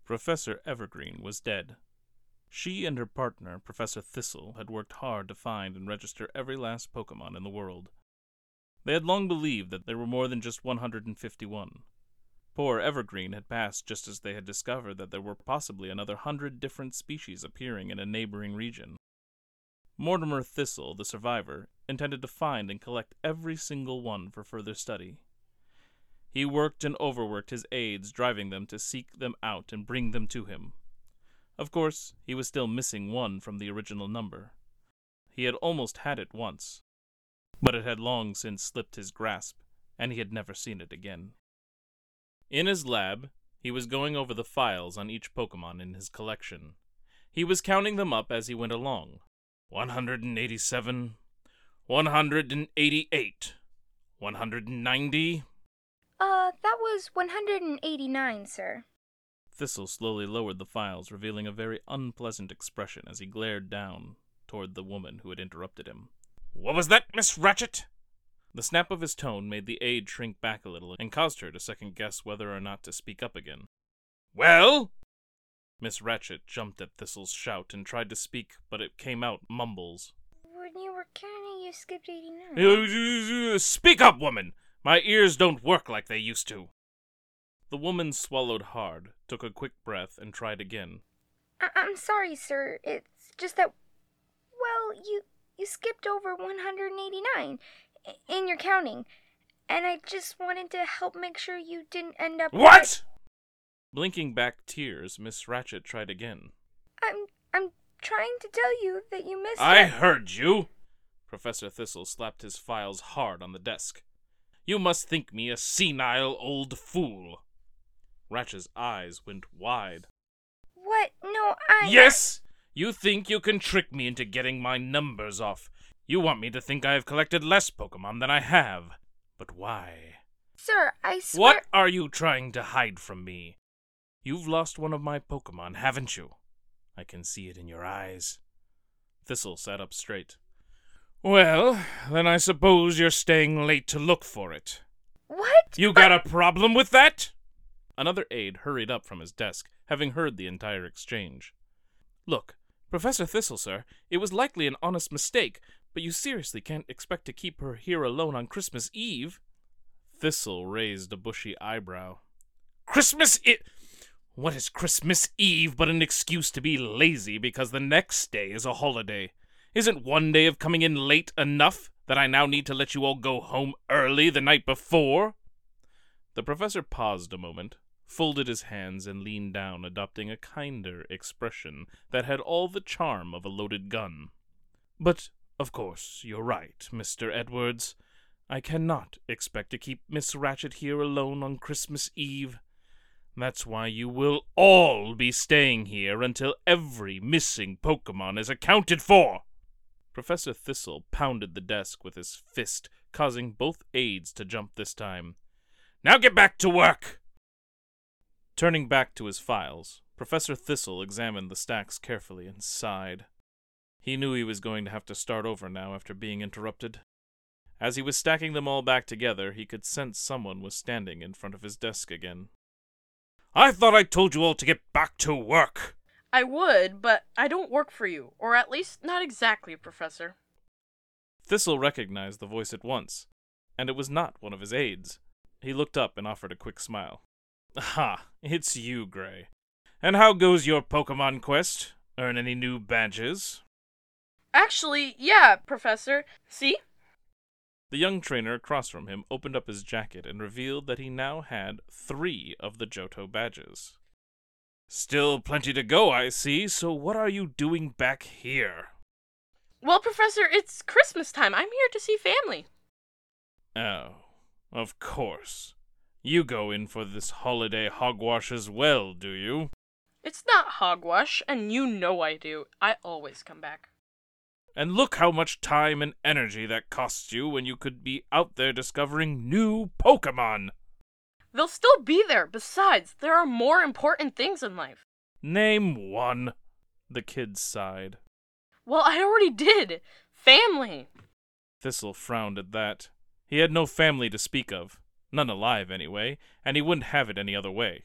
Professor Evergreen was dead. She and her partner, Professor Thistle, had worked hard to find and register every last Pokemon in the world. They had long believed that there were more than just 151. Poor Evergreen had passed just as they had discovered that there were possibly another 100 different species appearing in a neighboring region. Mortimer Thistle, the survivor, intended to find and collect every single one for further study. He worked and overworked his aides, driving them to seek them out and bring them to him. Of course, he was still missing one from the original number. He had almost had it once, but it had long since slipped his grasp, and he had never seen it again. In his lab, he was going over the files on each Pokemon in his collection. He was counting them up as he went along. 187, 188, 190. That was 189, sir. Thistle slowly lowered the files, revealing a very unpleasant expression as he glared down toward the woman who had interrupted him. "What was that, Miss Ratchet?" The snap of his tone made the aide shrink back a little and caused her to second-guess whether or not to speak up again. "Well?" Miss Ratchet jumped at Thistle's shout and tried to speak, but it came out mumbles. When you were counting, you skipped 89. Speak up, woman! My ears don't work like they used to. The woman swallowed hard, took a quick breath, and tried again. I'm sorry, sir. It's just that, well, you skipped over 189 in your counting, and I just wanted to help make sure you didn't end up... What?! Blinking back tears, Miss Ratchet tried again. I'm trying to tell you that you missed I heard you! Professor Thistle slapped his files hard on the desk. You must think me a senile old fool. Ratchet's eyes went wide. What? No, Yes! You think you can trick me into getting my numbers off. You want me to think I have collected less Pokemon than I have. But why? Sir, I swear... What are you trying to hide from me? You've lost one of my Pokemon, haven't you? I can see it in your eyes. Thistle sat up straight. Well, then I suppose you're staying late to look for it. What? You got a problem with that? Another aide hurried up from his desk, having heard the entire exchange. Look, Professor Thistle, sir, it was likely an honest mistake, but you seriously can't expect to keep her here alone on Christmas Eve. Thistle raised a bushy eyebrow. Christmas Eve? What is Christmas Eve but an excuse to be lazy because the next day is a holiday? Isn't one day of coming in late enough that I now need to let you all go home early the night before? The professor paused a moment, folded his hands, and leaned down, adopting a kinder expression that had all the charm of a loaded gun. But, of course, you're right, Mr. Edwards. I cannot expect to keep Miss Ratchet here alone on Christmas Eve. That's why you will all be staying here until every missing Pokemon is accounted for. Professor Thistle pounded the desk with his fist, causing both aides to jump this time. Now get back to work! Turning back to his files, Professor Thistle examined the stacks carefully and sighed. He knew he was going to have to start over now after being interrupted. As he was stacking them all back together, he could sense someone was standing in front of his desk again. I thought I told you all to get back to work! I would, but I don't work for you, or at least not exactly, Professor. Thistle recognized the voice at once, and it was not one of his aides. He looked up and offered a quick smile. Ha, it's you, Gray. And how goes your Pokemon quest? Earn any new badges? Actually, yeah, Professor. See? The young trainer across from him opened up his jacket and revealed that he now had 3 of the Johto badges. Still plenty to go, I see, so what are you doing back here? Well, Professor, it's Christmas time. I'm here to see family. Oh, of course. You go in for this holiday hogwash as well, do you? It's not hogwash, and you know I do. I always come back. And look how much time and energy that costs you when you could be out there discovering new Pokemon! They'll still be there. Besides, there are more important things in life. Name one. The kid sighed. Well, I already did. Family. Thistle frowned at that. He had no family to speak of. None alive, anyway, and he wouldn't have it any other way.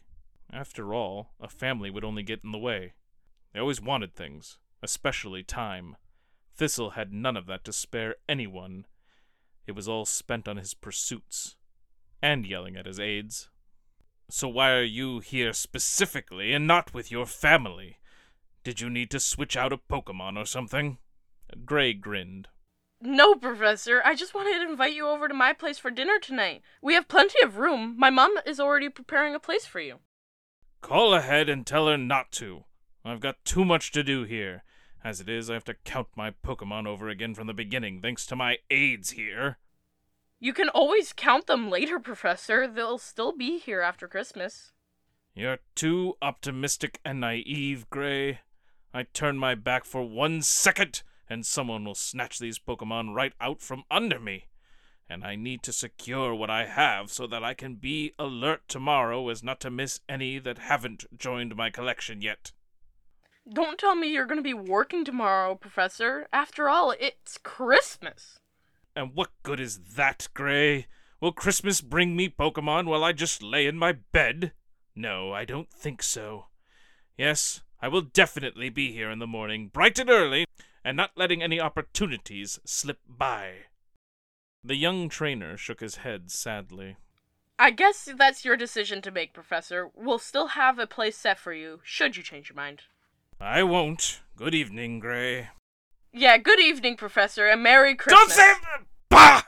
After all, a family would only get in the way. They always wanted things, especially time. Thistle had none of that to spare anyone. It was all spent on his pursuits, and yelling at his aides. So why are you here specifically and not with your family? Did you need to switch out a Pokemon or something? Gray grinned. No, Professor. I just wanted to invite you over to my place for dinner tonight. We have plenty of room. My mom is already preparing a place for you. Call ahead and tell her not to. I've got too much to do here. As it is, I have to count my Pokemon over again from the beginning, thanks to my aides here. You can always count them later, Professor. They'll still be here after Christmas. You're too optimistic and naive, Gray. I turn my back for 1 second, and someone will snatch these Pokemon right out from under me. And I need to secure what I have so that I can be alert tomorrow as not to miss any that haven't joined my collection yet. Don't tell me you're going to be working tomorrow, Professor. After all, it's Christmas. And what good is that, Gray? Will Christmas bring me Pokemon while I just lay in my bed? No, I don't think so. Yes, I will definitely be here in the morning, bright and early, and not letting any opportunities slip by. The young trainer shook his head sadly. I guess that's your decision to make, Professor. We'll still have a place set for you, should you change your mind. I won't. Good evening, Gray. Yeah, good evening, Professor, and Merry Christmas. Don't say... Bah!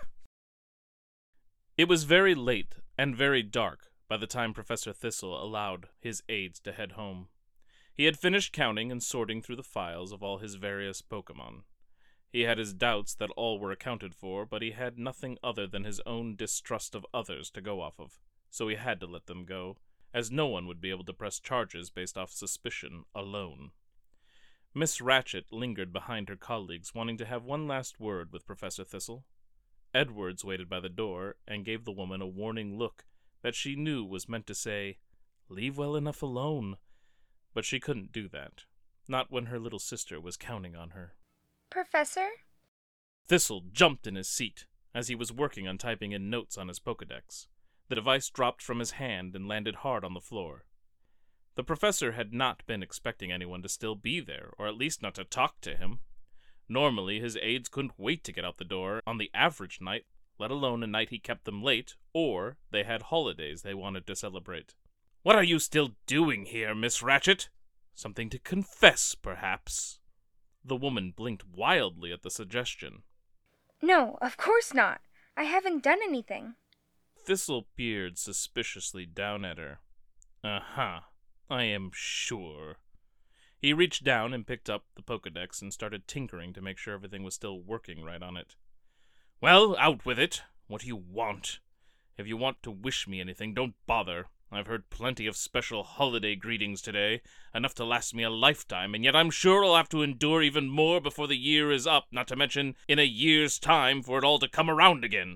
It was very late and very dark by the time Professor Thistle allowed his aides to head home. He had finished counting and sorting through the files of all his various Pokemon. He had his doubts that all were accounted for, but he had nothing other than his own distrust of others to go off of, so he had to let them go, as no one would be able to press charges based off suspicion alone. Miss Ratchet lingered behind her colleagues, wanting to have one last word with Professor Thistle. Edwards waited by the door and gave the woman a warning look that she knew was meant to say, "Leave well enough alone." But she couldn't do that, not when her little sister was counting on her. Professor? Thistle jumped in his seat as he was working on typing in notes on his Pokedex. The device dropped from his hand and landed hard on the floor. The professor had not been expecting anyone to still be there, or at least not to talk to him. Normally, his aides couldn't wait to get out the door on the average night, let alone a night he kept them late, or they had holidays they wanted to celebrate. "What are you still doing here, Miss Ratchet? Something to confess, perhaps?" The woman blinked wildly at the suggestion. No, of course not. I haven't done anything. Thistle peered suspiciously down at her. "Uh-huh. I am sure." He reached down and picked up the Pokedex and started tinkering to make sure everything was still working right on it. "Well, out with it. What do you want? If you want to wish me anything, don't bother. I've heard plenty of special holiday greetings today, enough to last me a lifetime, and yet I'm sure I'll have to endure even more before the year is up, not to mention in a year's time for it all to come around again."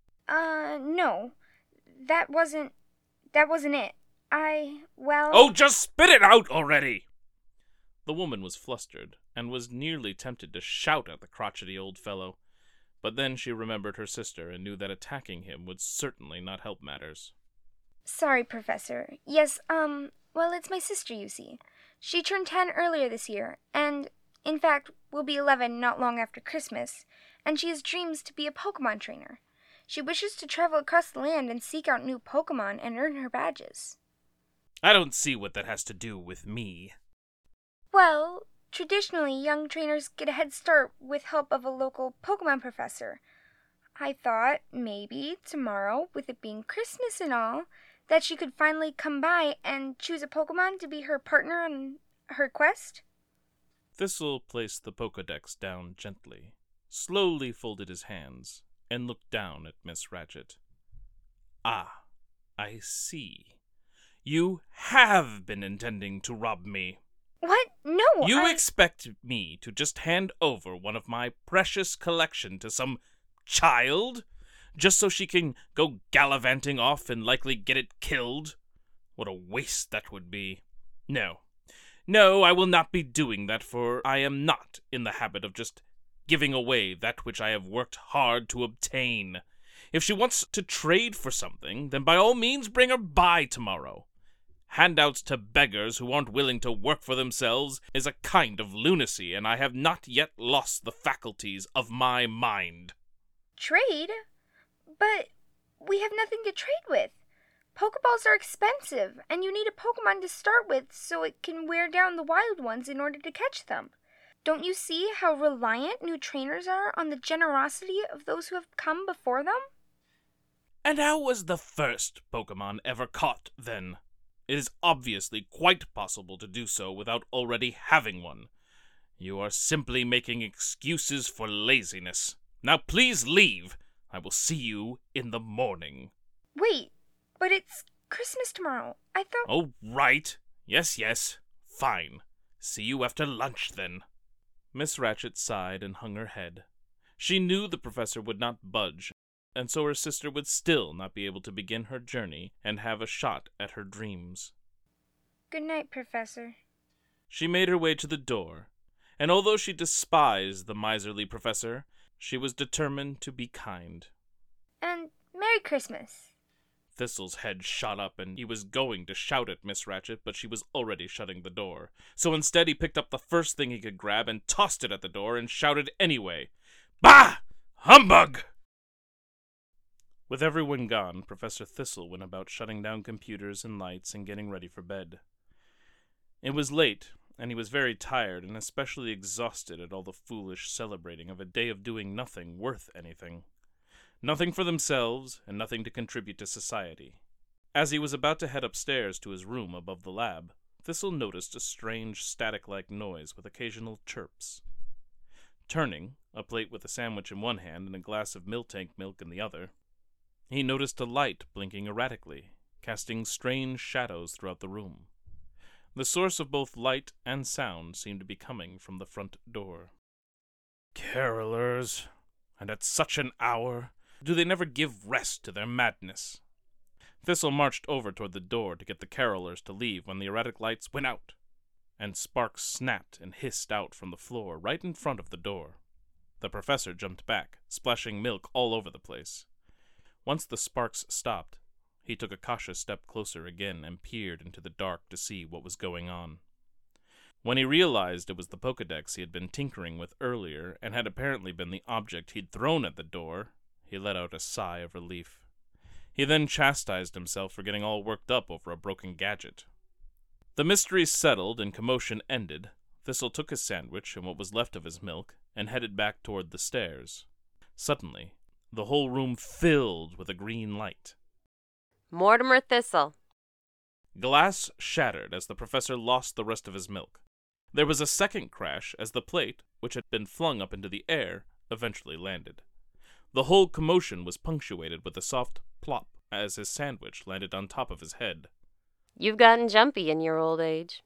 No. That wasn't it. Oh, just spit it out already! The woman was flustered, and was nearly tempted to shout at the crotchety old fellow. But then she remembered her sister and knew that attacking him would certainly not help matters. Sorry, Professor. Yes, well, it's my sister, you see. She turned 10 earlier this year, and, in fact, will be 11 not long after Christmas, and she has dreams to be a Pokemon trainer. She wishes to travel across the land and seek out new Pokemon and earn her badges. I don't see what that has to do with me. Well, traditionally, young trainers get a head start with help of a local Pokemon professor. I thought, maybe, tomorrow, with it being Christmas and all, that she could finally come by and choose a Pokemon to be her partner on her quest. Thistle placed the Pokedex down gently, slowly folded his hands, and looked down at Miss Ratchet. "Ah, I see. You have been intending to rob me." What? No, You expect me to just hand over one of my precious collection to some child? Just so she can go gallivanting off and likely get it killed? What a waste that would be. No, I will not be doing that, for I am not in the habit of just giving away that which I have worked hard to obtain. If she wants to trade for something, then by all means bring her by tomorrow. Handouts to beggars who aren't willing to work for themselves is a kind of lunacy, and I have not yet lost the faculties of my mind. Trade? But we have nothing to trade with. Pokeballs are expensive, and you need a Pokemon to start with so it can wear down the wild ones in order to catch them. Don't you see how reliant new trainers are on the generosity of those who have come before them? And how was the first Pokemon ever caught, then? It is obviously quite possible to do so without already having one. You are simply making excuses for laziness. Now please leave. I will see you in the morning. Wait, but it's Christmas tomorrow. I thought... Oh, right. Yes. Fine. See you after lunch, then. Miss Ratchet sighed and hung her head. She knew the professor would not budge, and so her sister would still not be able to begin her journey and have a shot at her dreams. Good night, Professor. She made her way to the door, and although she despised the miserly professor, she was determined to be kind. And Merry Christmas. Thistle's head shot up, and he was going to shout at Miss Ratchet, but she was already shutting the door. So instead he picked up the first thing he could grab and tossed it at the door and shouted anyway, "Bah! Humbug!" With everyone gone, Professor Thistle went about shutting down computers and lights and getting ready for bed. It was late, and he was very tired and especially exhausted at all the foolish celebrating of a day of doing nothing worth anything. Nothing for themselves, and nothing to contribute to society. As he was about to head upstairs to his room above the lab, Thistle noticed a strange static-like noise with occasional chirps. Turning, a plate with a sandwich in one hand and a glass of Miltank milk in the other, he noticed a light blinking erratically, casting strange shadows throughout the room. The source of both light and sound seemed to be coming from the front door. Carolers, and at such an hour, do they never give rest to their madness? Thistle marched over toward the door to get the carolers to leave when the erratic lights went out, and sparks snapped and hissed out from the floor right in front of the door. The professor jumped back, splashing milk all over the place. Once the sparks stopped, he took a cautious step closer again and peered into the dark to see what was going on. When he realized it was the Pokedex he had been tinkering with earlier and had apparently been the object he'd thrown at the door, he let out a sigh of relief. He then chastised himself for getting all worked up over a broken gadget. The mystery settled and commotion ended, Thistle took his sandwich and what was left of his milk and headed back toward the stairs. Suddenly, the whole room filled with a green light. Mortimer Thistle. Glass shattered as the professor lost the rest of his milk. There was a second crash as the plate, which had been flung up into the air, eventually landed. The whole commotion was punctuated with a soft plop as his sandwich landed on top of his head. You've gotten jumpy in your old age.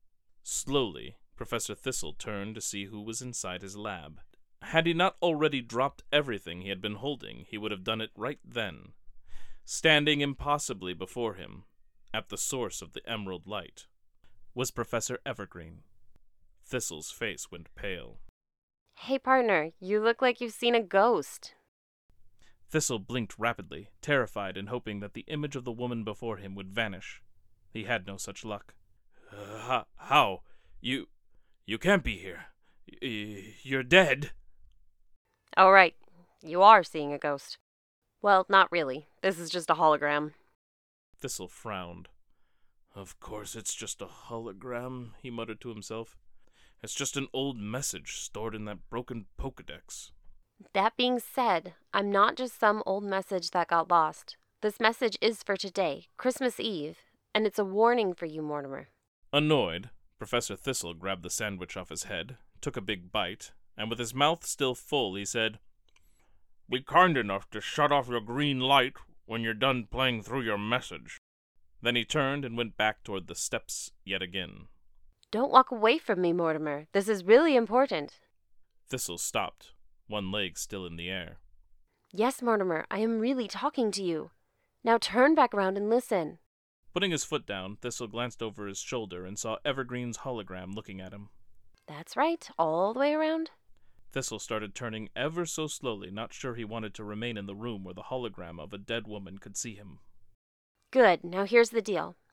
Slowly, Professor Thistle turned to see who was inside his lab. Had he not already dropped everything he had been holding, he would have done it right then. Standing impossibly before him, at the source of the emerald light, was Professor Evergreen. Thistle's face went pale. Hey, partner, you look like you've seen a ghost. Thistle blinked rapidly, terrified and hoping that the image of the woman before him would vanish. He had no such luck. How? You can't be here. You're dead. Oh, right. You are seeing a ghost. Well, not really. This is just a hologram. Thistle frowned. Of course it's just a hologram, he muttered to himself. It's just an old message stored in that broken Pokedex. That being said, I'm not just some old message that got lost. This message is for today, Christmas Eve, and it's a warning for you, Mortimer. Annoyed, Professor Thistle grabbed the sandwich off his head, took a big bite, and with his mouth still full, he said, "Be kind enough to shut off your green light when you're done playing through your message." Then he turned and went back toward the steps yet again. Don't walk away from me, Mortimer. This is really important. Thistle stopped, one leg still in the air. Yes, Mortimer, I am really talking to you. Now turn back around and listen. Putting his foot down, Thistle glanced over his shoulder and saw Evergreen's hologram looking at him. That's right, all the way around. Thistle started turning ever so slowly, not sure he wanted to remain in the room where the hologram of a dead woman could see him. Good, now here's the deal.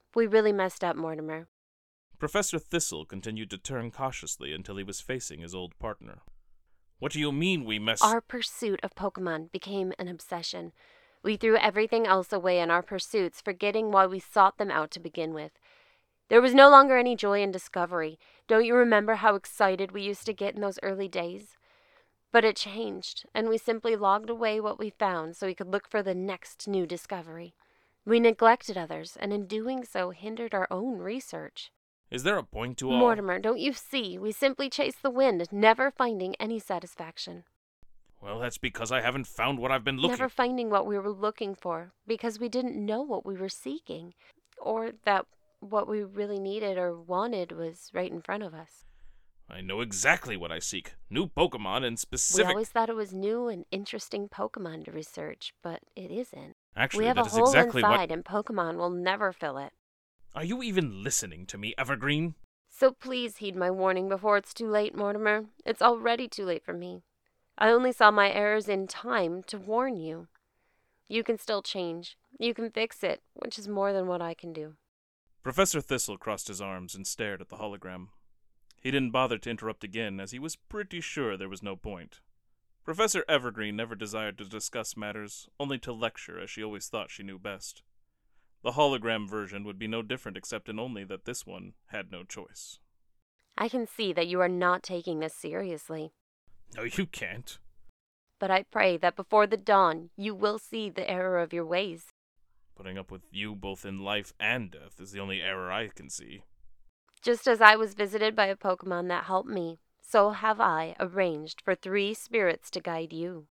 We really messed up, Mortimer. Professor Thistle continued to turn cautiously until he was facing his old partner. What do you mean we messed... Our pursuit of Pokemon became an obsession. We threw everything else away in our pursuits, forgetting why we sought them out to begin with. There was no longer any joy in discovery. Don't you remember how excited we used to get in those early days? But it changed, and we simply logged away what we found so we could look for the next new discovery. We neglected others, and in doing so hindered our own research. Is there a point to all... Mortimer, don't you see? We simply chased the wind, never finding any satisfaction. Well, that's because I haven't found what I've been looking... Never finding what we were looking for, because we didn't know what we were seeking, or that what we really needed or wanted was right in front of us. I know exactly what I seek. New Pokemon and We specific... always thought it was new and interesting Pokemon to research, but it isn't. Actually, We have that a is hole exactly inside, and Pokemon will never fill it. Are you even listening to me, Evergreen? So please heed my warning before it's too late, Mortimer. It's already too late for me. I only saw my errors in time to warn you. You can still change. You can fix it, which is more than what I can do. Professor Thistle crossed his arms and stared at the hologram. He didn't bother to interrupt again, as he was pretty sure there was no point. Professor Evergreen never desired to discuss matters, only to lecture, as she always thought she knew best. The hologram version would be no different except in only that this one had no choice. I can see that you are not taking this seriously. No, you can't. But I pray that before the dawn you will see the error of your ways. Putting up with you both in life and death is the only error I can see. Just as I was visited by a Pokemon that helped me, so have I arranged for 3 spirits to guide you.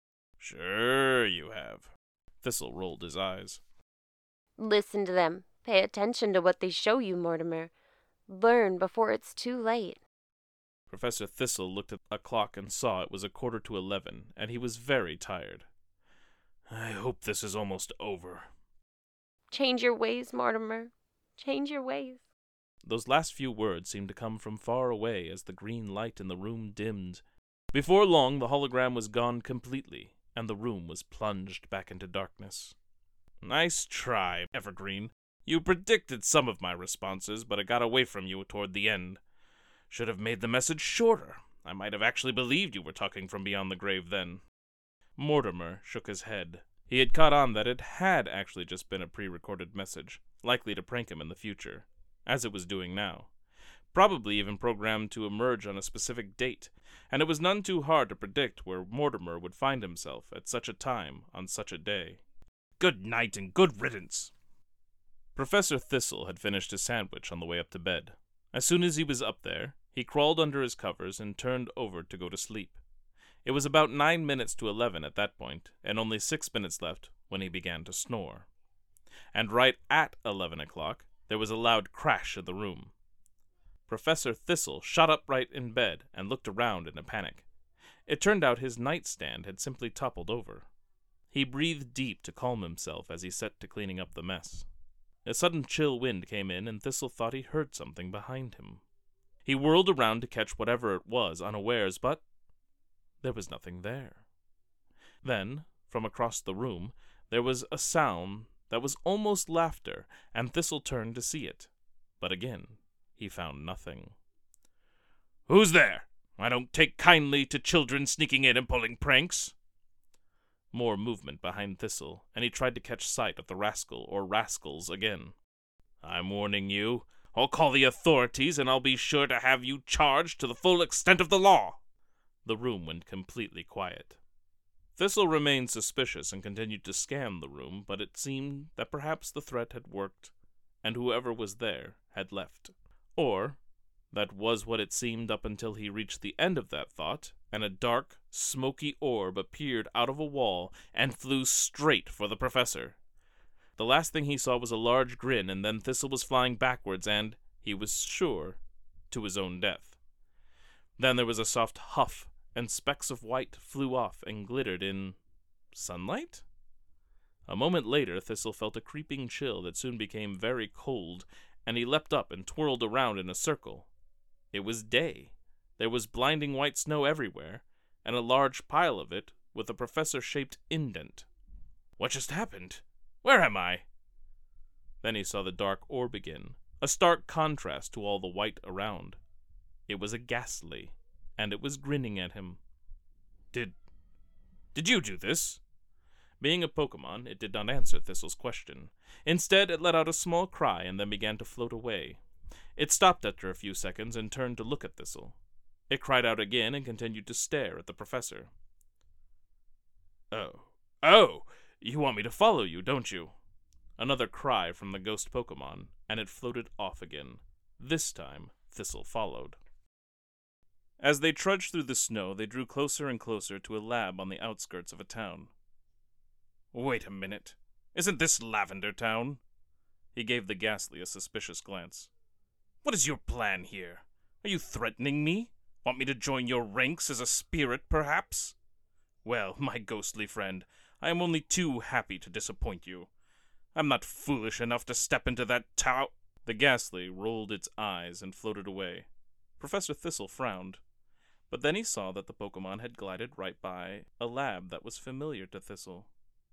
Sure you have. Thistle rolled his eyes. Listen to them. Pay attention to what they show you, Mortimer. Learn before it's too late. Professor Thistle looked at a clock and saw it was 11:15, and he was very tired. I hope this is almost over. Change your ways, Mortimer. Change your ways. Those last few words seemed to come from far away as the green light in the room dimmed. Before long, the hologram was gone completely, and the room was plunged back into darkness. Nice try, Evergreen. You predicted some of my responses, but it got away from you toward the end. Should have made the message shorter. I might have actually believed you were talking from beyond the grave then. Mortimer shook his head. He had caught on that it had actually just been a pre-recorded message, likely to prank him in the future, as it was doing now. Probably even programmed to emerge on a specific date, and it was none too hard to predict where Mortimer would find himself at such a time on such a day. Good night and good riddance. Professor Thistle had finished his sandwich on the way up to bed. As soon as he was up there, he crawled under his covers and turned over to go to sleep. It was about 9 minutes to 11 at that point, and only 6 minutes left when he began to snore. And right at 11 o'clock, there was a loud crash in the room. Professor Thistle shot upright in bed and looked around in a panic. It turned out his nightstand had simply toppled over. He breathed deep to calm himself as he set to cleaning up the mess. A sudden chill wind came in, and Thistle thought he heard something behind him. He whirled around to catch whatever it was unawares, but there was nothing there. Then, from across the room, there was a sound that was almost laughter, and Thistle turned to see it. But again, he found nothing. Who's there? I don't take kindly to children sneaking in and pulling pranks. More movement behind Thistle, and he tried to catch sight of the rascal or rascals again. I'm warning you. I'll call the authorities, and I'll be sure to have you charged to the full extent of the law. The room went completely quiet. Thistle remained suspicious and continued to scan the room, but it seemed that perhaps the threat had worked, and whoever was there had left. Or that was what it seemed up until he reached the end of that thought, and a dark, smoky orb appeared out of a wall and flew straight for the professor. The last thing he saw was a large grin, and then Thistle was flying backwards and, he was sure, to his own death. Then there was a soft huff, and specks of white flew off and glittered in sunlight? A moment later, Thistle felt a creeping chill that soon became very cold, and he leapt up and twirled around in a circle. It was day. There was blinding white snow everywhere, and a large pile of it with a professor-shaped indent. What just happened? Where am I? Then he saw the dark orb again, a stark contrast to all the white around. It was a Ghastly, and it was grinning at him. Did you do this? Being a Pokemon, it did not answer Thistle's question. Instead, it let out a small cry and then began to float away. It stopped after a few seconds and turned to look at Thistle. It cried out again and continued to stare at the professor. Oh, you want me to follow you, don't you? Another cry from the ghost Pokemon, and it floated off again. This time, Thistle followed. As they trudged through the snow, they drew closer and closer to a lab on the outskirts of a town. Wait a minute. Isn't this Lavender Town? He gave the Ghastly a suspicious glance. What is your plan here? Are you threatening me? Want me to join your ranks as a spirit, perhaps? Well, my ghostly friend, I am only too happy to disappoint you. I'm not foolish enough to step into that tower. The Ghastly rolled its eyes and floated away. Professor Thistle frowned, but then he saw that the Pokemon had glided right by a lab that was familiar to Thistle.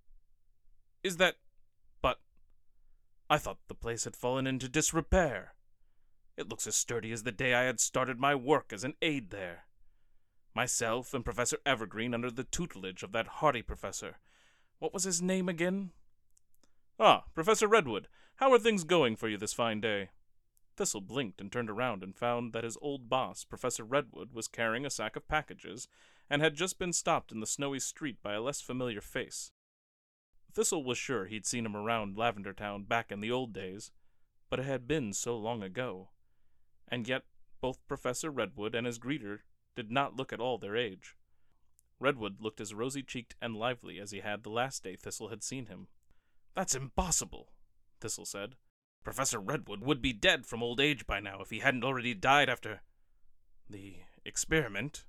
Is that... But... I thought the place had fallen into disrepair. It looks as sturdy as the day I had started my work as an aide there. Myself and Professor Evergreen under the tutelage of that hardy professor. What was his name again? Ah, Professor Redwood, how are things going for you this fine day? Thistle blinked and turned around and found that his old boss, Professor Redwood, was carrying a sack of packages and had just been stopped in the snowy street by a less familiar face. Thistle was sure he'd seen him around Lavender Town back in the old days, but it had been so long ago. And yet, both Professor Redwood and his greeter did not look at all their age. Redwood looked as rosy-cheeked and lively as he had the last day Thistle had seen him. That's impossible, Thistle said. Professor Redwood would be dead from old age by now if he hadn't already died after the experiment.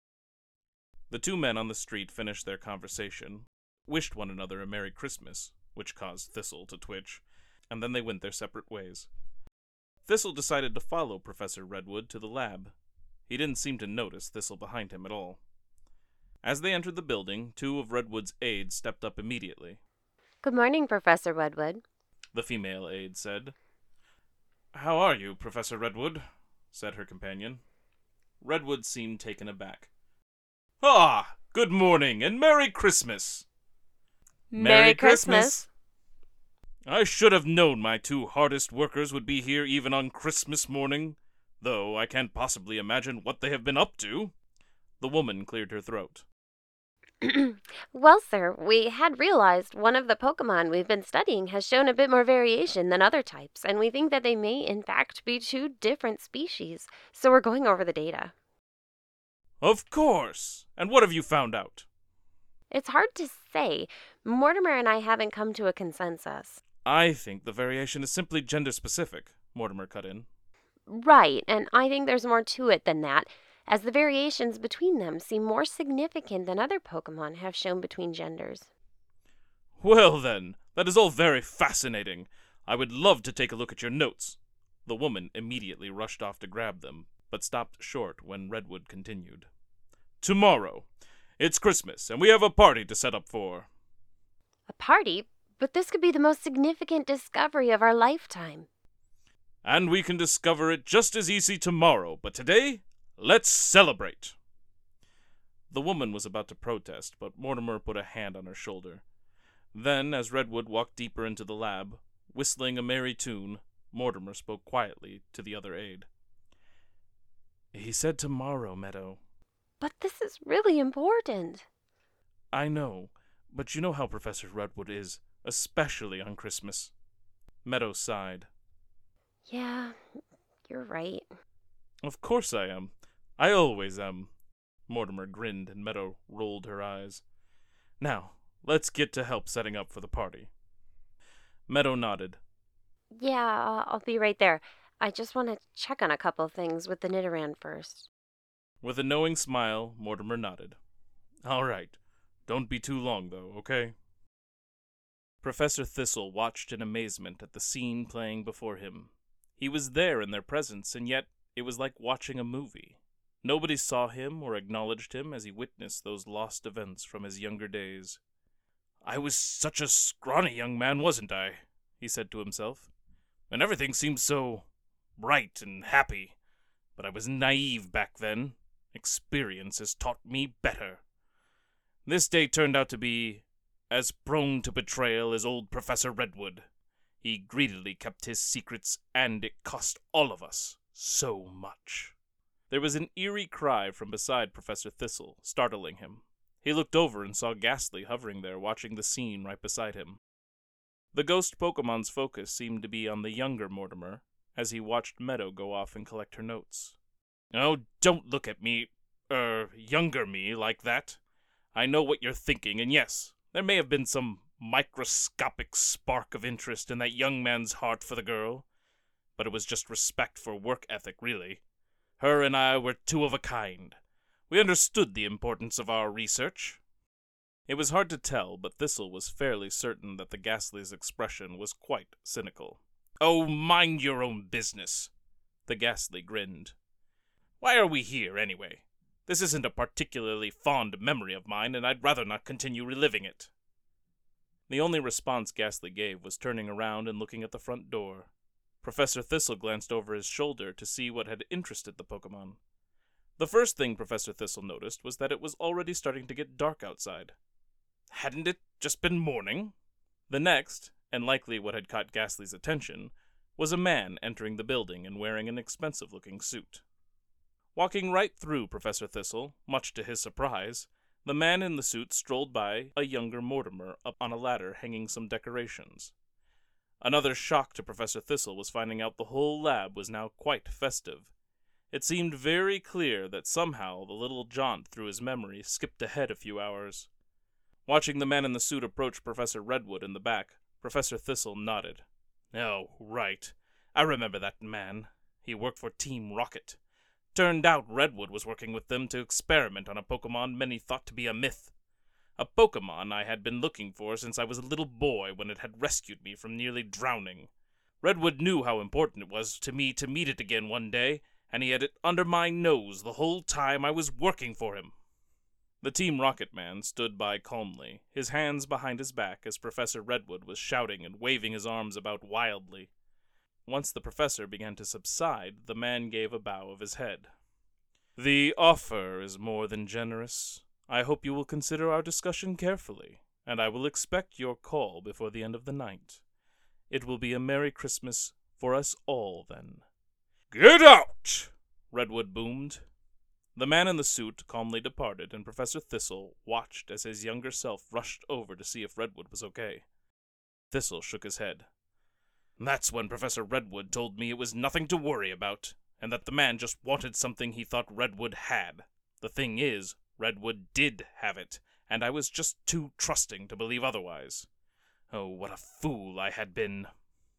The two men on the street finished their conversation, wished one another a Merry Christmas, which caused Thistle to twitch, and then they went their separate ways. Thistle decided to follow Professor Redwood to the lab. He didn't seem to notice Thistle behind him at all. As they entered the building, two of Redwood's aides stepped up immediately. Good morning, Professor Redwood, the female aide said. How are you, Professor Redwood? Said her companion. Redwood seemed taken aback. Ah, good morning and Merry Christmas! Merry Christmas! I should have known my two hardest workers would be here even on Christmas morning, though I can't possibly imagine what they have been up to. The woman cleared her throat. Well, sir, we had realized one of the Pokemon we've been studying has shown a bit more variation than other types, and we think that they may, in fact, be two different species, so we're going over the data. Of course! And what have you found out? It's hard to say. Mortimer and I haven't come to a consensus. I think the variation is simply gender-specific, Mortimer cut in. Right, and I think there's more to it than that, as the variations between them seem more significant than other Pokemon have shown between genders. Well then, that is all very fascinating. I would love to take a look at your notes. The woman immediately rushed off to grab them, but stopped short when Redwood continued. Tomorrow. It's Christmas, and we have a party to set up for. A party? But this could be the most significant discovery of our lifetime. And we can discover it just as easy tomorrow, but today, let's celebrate. The woman was about to protest, but Mortimer put a hand on her shoulder. Then, as Redwood walked deeper into the lab, whistling a merry tune, Mortimer spoke quietly to the other aide. He said tomorrow, Meadow. But this is really important. I know, but you know how Professor Redwood is, especially on Christmas. Meadow sighed. Yeah, you're right. Of course I am. I always am. Mortimer grinned and Meadow rolled her eyes. Now, let's get to help setting up for the party. Meadow nodded. Yeah, I'll be right there. I just want to check on a couple of things with the Nidoran first. With a knowing smile, Mortimer nodded. All right. Don't be too long, though, okay? Professor Thistle watched in amazement at the scene playing before him. He was there in their presence, and yet it was like watching a movie. Nobody saw him or acknowledged him as he witnessed those lost events from his younger days. I was such a scrawny young man, wasn't I? he said to himself. And everything seemed so bright and happy. But I was naive back then. Experience has taught me better. This day turned out to be as prone to betrayal as old Professor Redwood. He greedily kept his secrets, and it cost all of us so much. There was an eerie cry from beside Professor Thistle, startling him. He looked over and saw Ghastly hovering there, watching the scene right beside him. The ghost Pokemon's focus seemed to be on the younger Mortimer, as he watched Meadow go off and collect her notes. Oh, don't look at me, younger me like that. I know what you're thinking, and yes, there may have been some microscopic spark of interest in that young man's heart for the girl, but it was just respect for work ethic, really. Her and I were two of a kind. We understood the importance of our research. It was hard to tell, but Thistle was fairly certain that the Ghastly's expression was quite cynical. Oh, mind your own business. The Ghastly grinned. Why are we here, anyway? This isn't a particularly fond memory of mine, and I'd rather not continue reliving it. The only response Ghastly gave was turning around and looking at the front door. Professor Thistle glanced over his shoulder to see what had interested the Pokemon. The first thing Professor Thistle noticed was that it was already starting to get dark outside. Hadn't it just been morning? The next, and likely what had caught Ghastly's attention, was a man entering the building and wearing an expensive-looking suit. Walking right through Professor Thistle, much to his surprise, the man in the suit strolled by a younger Mortimer up on a ladder hanging some decorations. Another shock to Professor Thistle was finding out the whole lab was now quite festive. It seemed very clear that somehow the little jaunt through his memory skipped ahead a few hours. Watching the man in the suit approach Professor Redwood in the back, Professor Thistle nodded. Oh, right. I remember that man. He worked for Team Rocket. Turned out Redwood was working with them to experiment on a Pokemon many thought to be a myth. A Pokemon I had been looking for since I was a little boy when it had rescued me from nearly drowning. Redwood knew how important it was to me to meet it again one day, and he had it under my nose the whole time I was working for him. The Team Rocket man stood by calmly, his hands behind his back as Professor Redwood was shouting and waving his arms about wildly. Once the professor began to subside, the man gave a bow of his head. The offer is more than generous. I hope you will consider our discussion carefully, and I will expect your call before the end of the night. It will be a Merry Christmas for us all, then. Get out! Redwood boomed. The man in the suit calmly departed, and Professor Thistle watched as his younger self rushed over to see if Redwood was okay. Thistle shook his head. That's when Professor Redwood told me it was nothing to worry about, and that the man just wanted something he thought Redwood had. The thing is, Redwood did have it, and I was just too trusting to believe otherwise. Oh, what a fool I had been.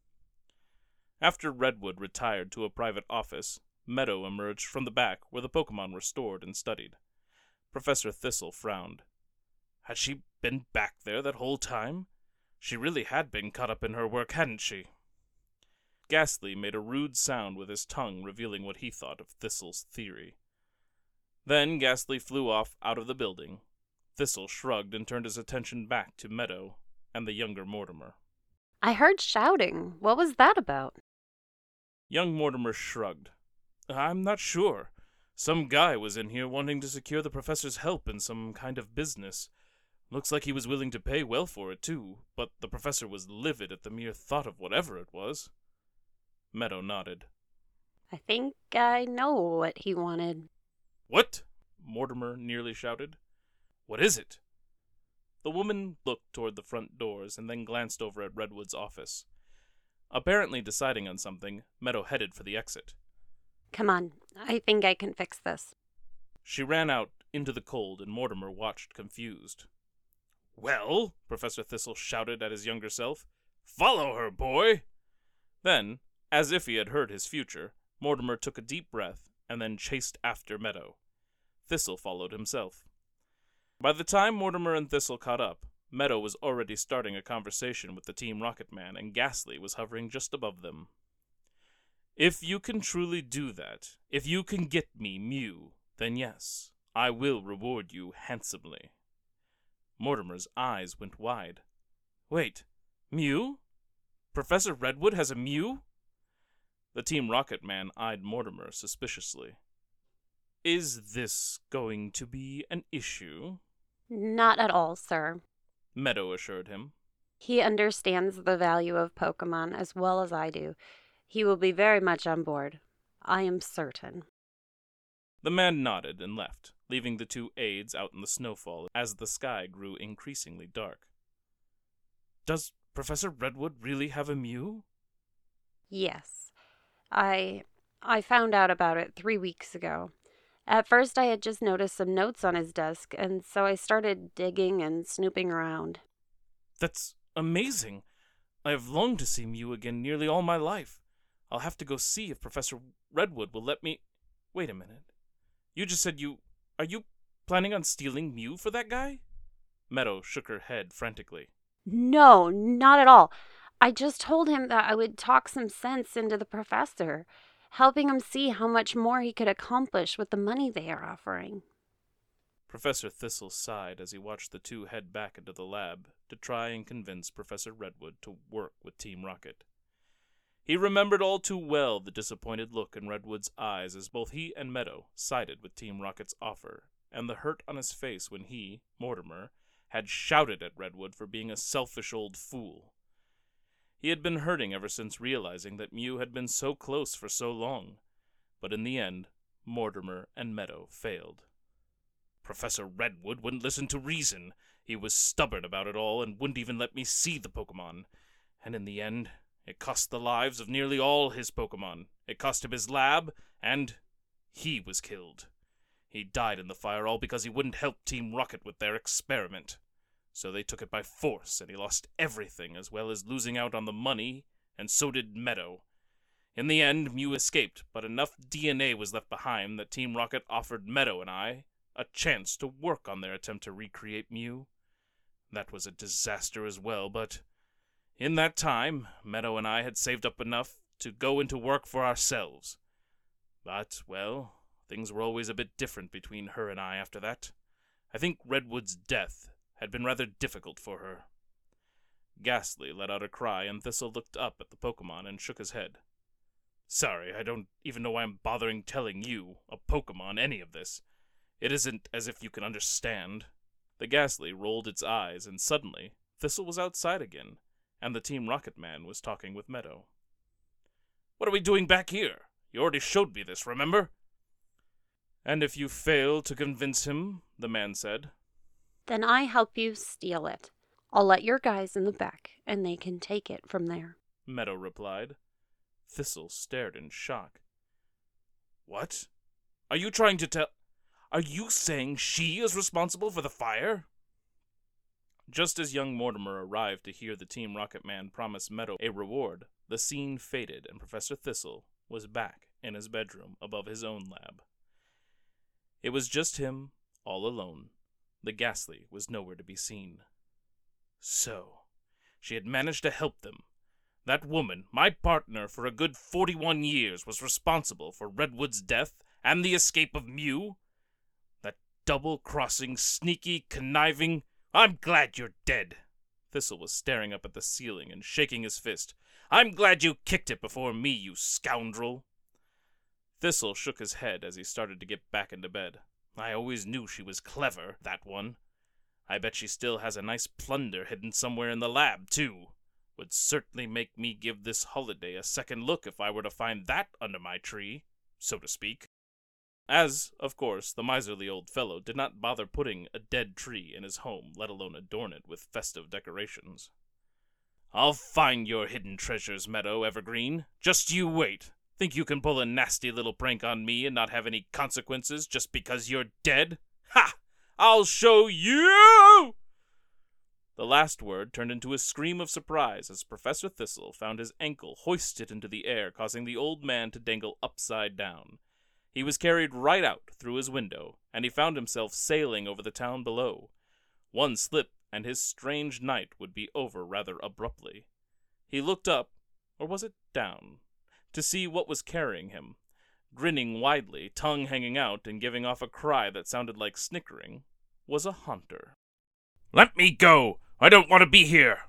After Redwood retired to a private office, Meadow emerged from the back where the Pokemon were stored and studied. Professor Thistle frowned. Had she been back there that whole time? She really had been caught up in her work, hadn't she? Ghastly made a rude sound with his tongue, revealing what he thought of Thistle's theory. Then Ghastly flew off out of the building. Thistle shrugged and turned his attention back to Meadow and the younger Mortimer. I heard shouting. What was that about? Young Mortimer shrugged. I'm not sure. Some guy was in here wanting to secure the professor's help in some kind of business. Looks like he was willing to pay well for it, too, but the professor was livid at the mere thought of whatever it was. Meadow nodded. I think I know what he wanted. What? Mortimer nearly shouted. What is it? The woman looked toward the front doors and then glanced over at Redwood's office. Apparently deciding on something, Meadow headed for the exit. Come on, I think I can fix this. She ran out into the cold, and Mortimer watched confused. Well, Professor Thistle shouted at his younger self, follow her, boy! Then, as if he had heard his future, Mortimer took a deep breath and then chased after Meadow. Thistle followed himself. By the time Mortimer and Thistle caught up, Meadow was already starting a conversation with the Team Rocket Man, and Ghastly was hovering just above them. If you can truly do that, if you can get me Mew, then yes, I will reward you handsomely. Mortimer's eyes went wide. Wait, Mew? Professor Redwood has a Mew? The Team Rocket man eyed Mortimer suspiciously. Is this going to be an issue? Not at all, sir. Meadow assured him. He understands the value of Pokemon as well as I do. He will be very much on board. I am certain. The man nodded and left, leaving the two aides out in the snowfall as the sky grew increasingly dark. Does Professor Redwood really have a Mew? Yes. I found out about it 3 weeks ago. At first I had just noticed some notes on his desk, and so I started digging and snooping around. That's amazing. I have longed to see Mew again nearly all my life. I'll have to go see if Professor Redwood will let me... Wait a minute. You just said Are you planning on stealing Mew for that guy? Meadow shook her head frantically. No, not at all. I just told him that I would talk some sense into the professor, helping him see how much more he could accomplish with the money they are offering. Professor Thistle sighed as he watched the two head back into the lab to try and convince Professor Redwood to work with Team Rocket. He remembered all too well the disappointed look in Redwood's eyes as both he and Meadow sided with Team Rocket's offer, and the hurt on his face when he, Mortimer, had shouted at Redwood for being a selfish old fool. He had been hurting ever since realizing that Mew had been so close for so long, but in the end, Mortimer and Meadow failed. Professor Redwood wouldn't listen to reason. He was stubborn about it all and wouldn't even let me see the Pokemon. And in the end, it cost the lives of nearly all his Pokemon. It cost him his lab, and he was killed. He died in the fire all because he wouldn't help Team Rocket with their experiment. So they took it by force, and he lost everything as well as losing out on the money, and so did Meadow. In the end, Mew escaped, but enough DNA was left behind that Team Rocket offered Meadow and I a chance to work on their attempt to recreate Mew. That was a disaster as well, but in that time, Meadow and I had saved up enough to go into work for ourselves. But, well, things were always a bit different between her and I after that. I think Redwood's death had been rather difficult for her. Ghastly let out a cry, and Thistle looked up at the Pokemon and shook his head. Sorry, I don't even know why I'm bothering telling you, a Pokemon, any of this. It isn't as if you can understand. The Ghastly rolled its eyes, and suddenly, Thistle was outside again, and the Team Rocket man was talking with Meadow. What are we doing back here? You already showed me this, remember? And if you fail to convince him, the man said, Then I help you steal it. I'll let your guys in the back, and they can take it from there. Meadow replied. Thistle stared in shock. What? Are you trying to tell... Are you saying she is responsible for the fire? Just as young Mortimer arrived to hear the Team Rocket man promise Meadow a reward, the scene faded and Professor Thistle was back in his bedroom above his own lab. It was just him, all alone. The Ghastly was nowhere to be seen. So, she had managed to help them. That woman, my partner for a good 41 years, was responsible for Redwood's death and the escape of Mew? That double-crossing, sneaky, conniving... I'm glad you're dead. Thistle was staring up at the ceiling and shaking his fist. I'm glad you kicked it before me, you scoundrel. Thistle shook his head as he started to get back into bed. I always knew she was clever, that one. I bet she still has a nice plunder hidden somewhere in the lab, too. Would certainly make me give this holiday a second look if I were to find that under my tree, so to speak. As, of course, the miserly old fellow did not bother putting a dead tree in his home, let alone adorn it with festive decorations. I'll find your hidden treasures, Meadow Evergreen. Just you wait. Think you can pull a nasty little prank on me and not have any consequences just because you're dead? Ha! I'll show you! The last word turned into a scream of surprise as Professor Thistle found his ankle hoisted into the air, causing the old man to dangle upside down. He was carried right out through his window, and he found himself sailing over the town below. One slip, and his strange night would be over rather abruptly. He looked up, or was it down, to see what was carrying him. Grinning widely, tongue hanging out, and giving off a cry that sounded like snickering, was a Haunter. Let me go! I don't want to be here!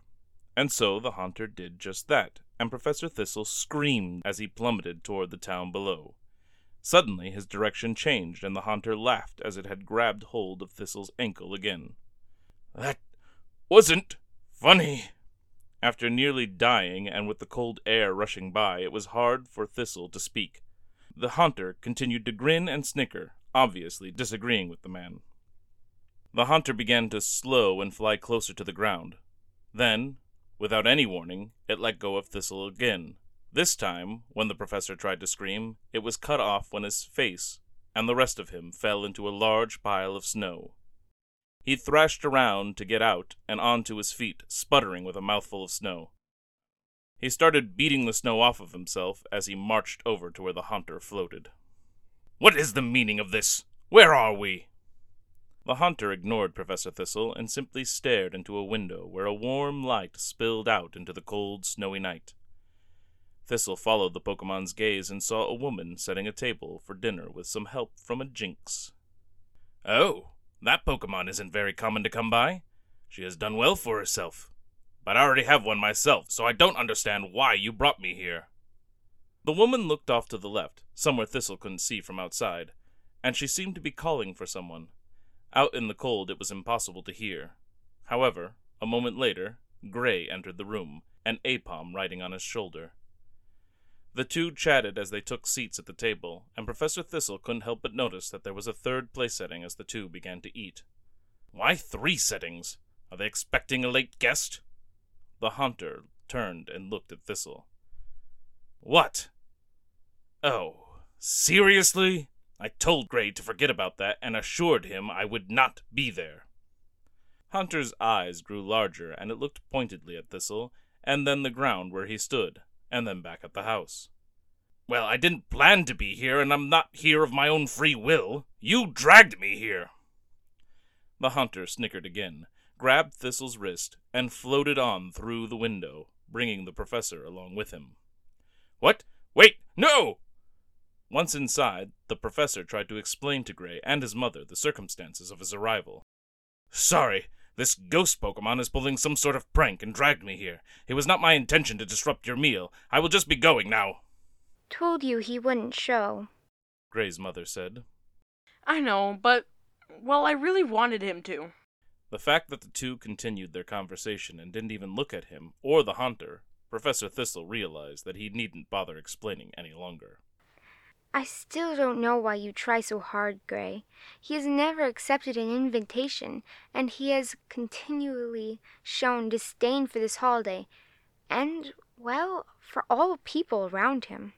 And so the hunter did just that, and Professor Thistle screamed as he plummeted toward the town below. Suddenly his direction changed, and the hunter laughed as it had grabbed hold of Thistle's ankle again. "That wasn't funny." After nearly dying, and with the cold air rushing by, it was hard for Thistle to speak. The hunter continued to grin and snicker, obviously disagreeing with the man. The hunter began to slow and fly closer to the ground. Then, without any warning, it let go of Thistle again. This time, when the professor tried to scream, it was cut off when his face and the rest of him fell into a large pile of snow. He thrashed around to get out and onto his feet, sputtering with a mouthful of snow. He started beating the snow off of himself as he marched over to where the hunter floated. "What is the meaning of this? Where are we?" The hunter ignored Professor Thistle and simply stared into a window where a warm light spilled out into the cold, snowy night. Thistle followed the Pokemon's gaze and saw a woman setting a table for dinner with some help from a Jinx. "Oh, that Pokemon isn't very common to come by. She has done well for herself. But I already have one myself, so I don't understand why you brought me here." The woman looked off to the left, somewhere Thistle couldn't see from outside, and she seemed to be calling for someone. Out in the cold it was impossible to hear. However, a moment later, Gray entered the room, an Aipom riding on his shoulder. The two chatted as they took seats at the table, and Professor Thistle couldn't help but notice that there was a third place setting as the two began to eat. "Why 3 settings? Are they expecting a late guest?" The hunter turned and looked at Thistle. "What? Oh, seriously? I told Gray to forget about that and assured him I would not be there." Hunter's eyes grew larger, and it looked pointedly at Thistle, and then the ground where he stood, and then back at the house. "Well, I didn't plan to be here, and I'm not here of my own free will. You dragged me here." The hunter snickered again, grabbed Thistle's wrist, and floated on through the window, bringing the professor along with him. "What? Wait! No!" Once inside, the professor tried to explain to Gray and his mother the circumstances of his arrival. "Sorry, this ghost Pokemon is pulling some sort of prank and dragged me here. It was not my intention to disrupt your meal. I will just be going now." Told you he wouldn't show. Gray's mother said. I know, but, well, I really wanted him to. The fact that the two continued their conversation and didn't even look at him or the hunter, Professor Thistle realized that he needn't bother explaining any longer. I still don't know why you try so hard, Gray. He has never accepted an invitation, and he has continually shown disdain for this holiday, and, well, for all people around him.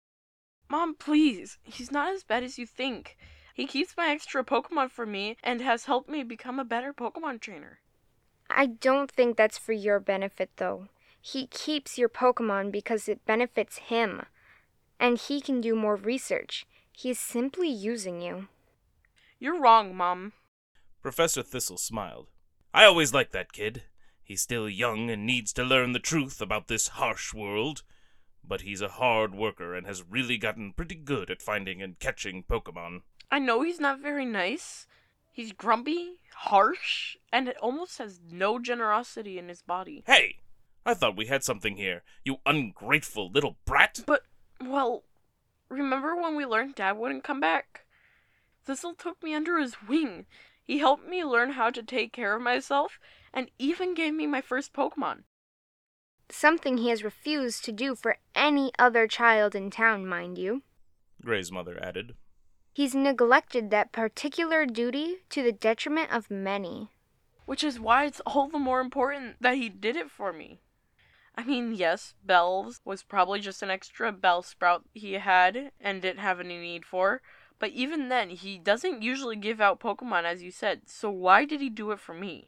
Mom, please. He's not as bad as you think. He keeps my extra Pokemon for me and has helped me become a better Pokemon trainer. I don't think that's for your benefit, though. He keeps your Pokemon because it benefits him. And he can do more research. He is simply using you. You're wrong, Mom. Professor Thistle smiled. "I always liked that kid. He's still young and needs to learn the truth about this harsh world. But he's a hard worker and has really gotten pretty good at finding and catching Pokemon." I know he's not very nice. He's grumpy, harsh, and almost has no generosity in his body. "Hey! I thought we had something here, you ungrateful little brat!" But, well, remember when we learned Dad wouldn't come back? Thistle took me under his wing. He helped me learn how to take care of myself, and even gave me my first Pokemon. Something he has refused to do for any other child in town, mind you. Gray's mother added. He's neglected that particular duty to the detriment of many. Which is why it's all the more important that he did it for me. I mean, yes, Bells was probably just an extra Bellsprout he had and didn't have any need for, but even then, he doesn't usually give out Pokemon, as you said, so why did he do it for me?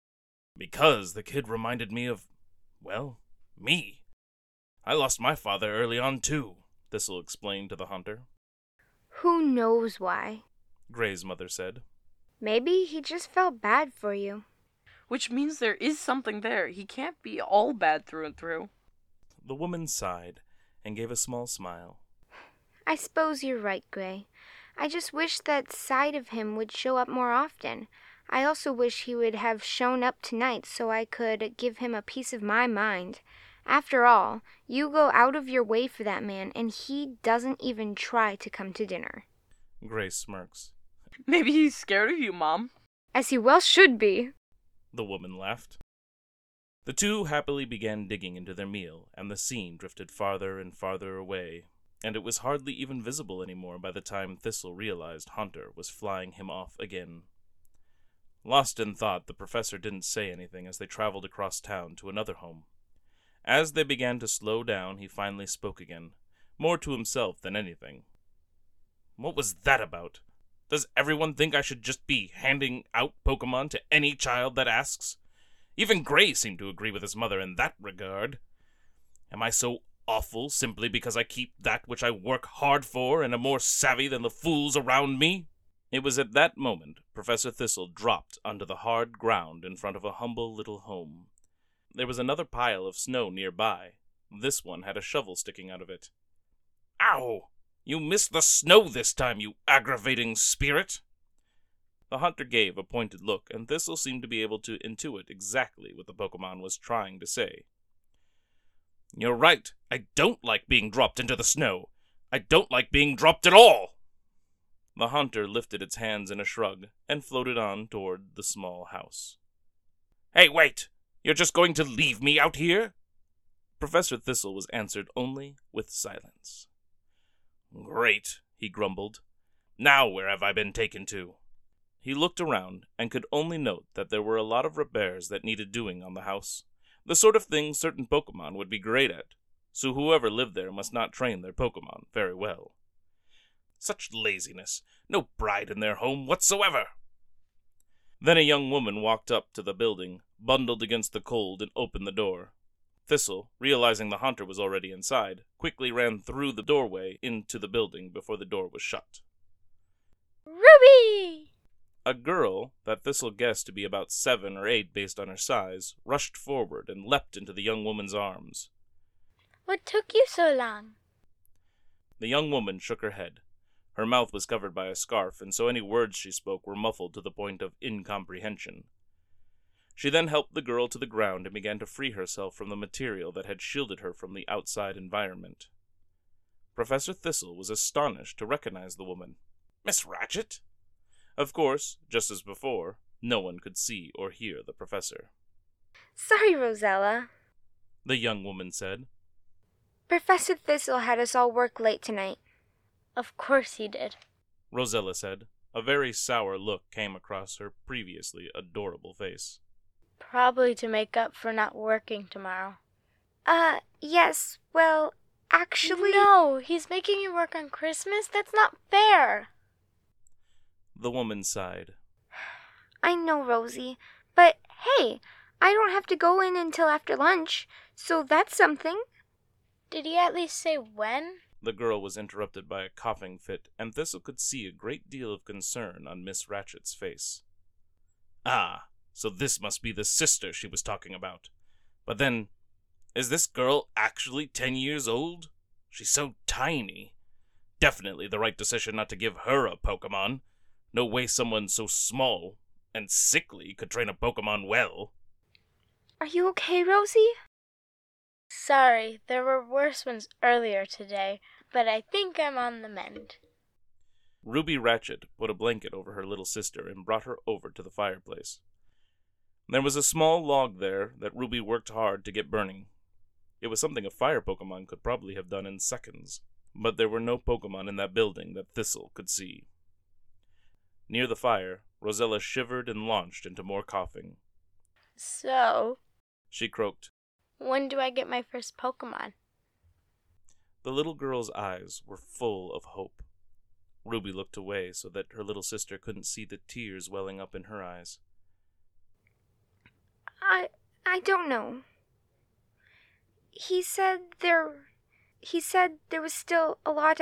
Because the kid reminded me of, well, me. I lost my father early on, too, Thistle explained to the hunter. Who knows why? Gray's mother said. Maybe he just felt bad for you. Which means there is something there. He can't be all bad through and through. The woman sighed and gave a small smile. I suppose you're right, Gray. I just wish that side of him would show up more often. I also wish he would have shown up tonight so I could give him a piece of my mind. After all, you go out of your way for that man, and he doesn't even try to come to dinner. Grace smirks. Maybe he's scared of you, Mom. As he well should be. The woman laughed. The two happily began digging into their meal, and the scene drifted farther and farther away, and it was hardly even visible anymore by the time Thistle realized Hunter was flying him off again. Lost in thought, the professor didn't say anything as they traveled across town to another home. As they began to slow down, he finally spoke again, more to himself than anything. What was that about? Does everyone think I should just be handing out Pokemon to any child that asks? Even Gray seemed to agree with his mother in that regard. Am I so awful simply because I keep that which I work hard for and am more savvy than the fools around me? It was at that moment Professor Thistle dropped onto the hard ground in front of a humble little home. There was another pile of snow nearby. This one had a shovel sticking out of it. Ow! You missed the snow this time, you aggravating spirit! The hunter gave a pointed look, and Thistle seemed to be able to intuit exactly what the Pokemon was trying to say. You're right. I don't like being dropped into the snow. I don't like being dropped at all! The hunter lifted its hands in a shrug and floated on toward the small house. Hey, wait! You're just going to leave me out here? Professor Thistle was answered only with silence. Great, he grumbled. Now where have I been taken to? He looked around and could only note that there were a lot of repairs that needed doing on the house, the sort of thing certain Pokemon would be great at, so whoever lived there must not train their Pokemon very well. Such laziness, no pride in their home whatsoever! Then a young woman walked up to the building, bundled against the cold, and opened the door. Thistle, realizing the hunter was already inside, quickly ran through the doorway into the building before the door was shut. Ruby! A girl, that Thistle guessed to be about 7 or 8 based on her size, rushed forward and leapt into the young woman's arms. What took you so long? The young woman shook her head. Her mouth was covered by a scarf, and so any words she spoke were muffled to the point of incomprehension. She then helped the girl to the ground and began to free herself from the material that had shielded her from the outside environment. Professor Thistle was astonished to recognize the woman. Miss Ratchet? Of course, just as before, no one could see or hear the professor. Sorry, Rosella, The young woman said. Professor Thistle had us all work late tonight. Of course he did. Rosella said. A very sour look came across her previously adorable face. Probably to make up for not working tomorrow. Yes, well, actually... No, he's making you work on Christmas? That's not fair. The woman sighed. I know, Rosie, but hey, I don't have to go in until after lunch, so that's something. Did he at least say when? The girl was interrupted by a coughing fit, and Thistle could see a great deal of concern on Miss Ratchet's face. Ah, so this must be the sister she was talking about. But then, is this girl actually 10 years old? She's so tiny. Definitely the right decision not to give her a Pokemon. No way someone so small and sickly could train a Pokemon well. Are you okay, Rosie? Sorry, there were worse ones earlier today, but I think I'm on the mend. Ruby Ratchet put a blanket over her little sister and brought her over to the fireplace. There was a small log there that Ruby worked hard to get burning. It was something a fire Pokemon could probably have done in seconds, but there were no Pokemon in that building that Thistle could see. Near the fire, Rosella shivered and launched into more coughing. So, She croaked. when do I get my first Pokemon? The little girl's eyes were full of hope. Ruby looked away so that her little sister couldn't see the tears welling up in her eyes. I don't know. He said there was still a lot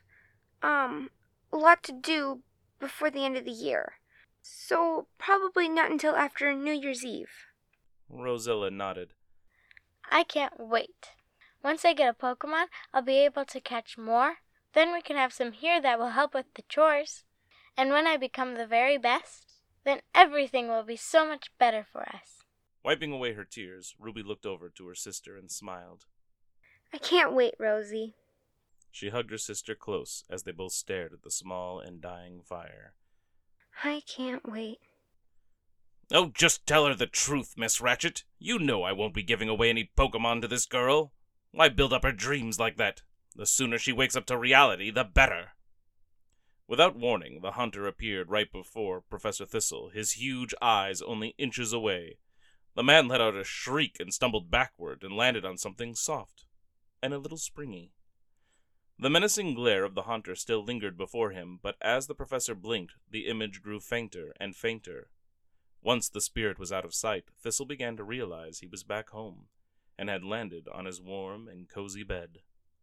to do before the end of the year. So probably not until after New Year's Eve. Rosella nodded. I can't wait. Once I get a Pokemon, I'll be able to catch more. Then we can have some here that will help with the chores. And when I become the very best, then everything will be so much better for us. Wiping away her tears, Ruby looked over to her sister and smiled. I can't wait, Rosie. She hugged her sister close as they both stared at the small and dying fire. I can't wait. Oh, just tell her the truth, Miss Ratchet. You know I won't be giving away any Pokemon to this girl. Why build up her dreams like that? The sooner she wakes up to reality, the better. Without warning, the hunter appeared right before Professor Thistle, his huge eyes only inches away. The man let out a shriek and stumbled backward and landed on something soft and a little springy. The menacing glare of the hunter still lingered before him, but as the professor blinked, the image grew fainter and fainter. Once the spirit was out of sight, Thistle began to realize he was back home and had landed on his warm and cozy bed.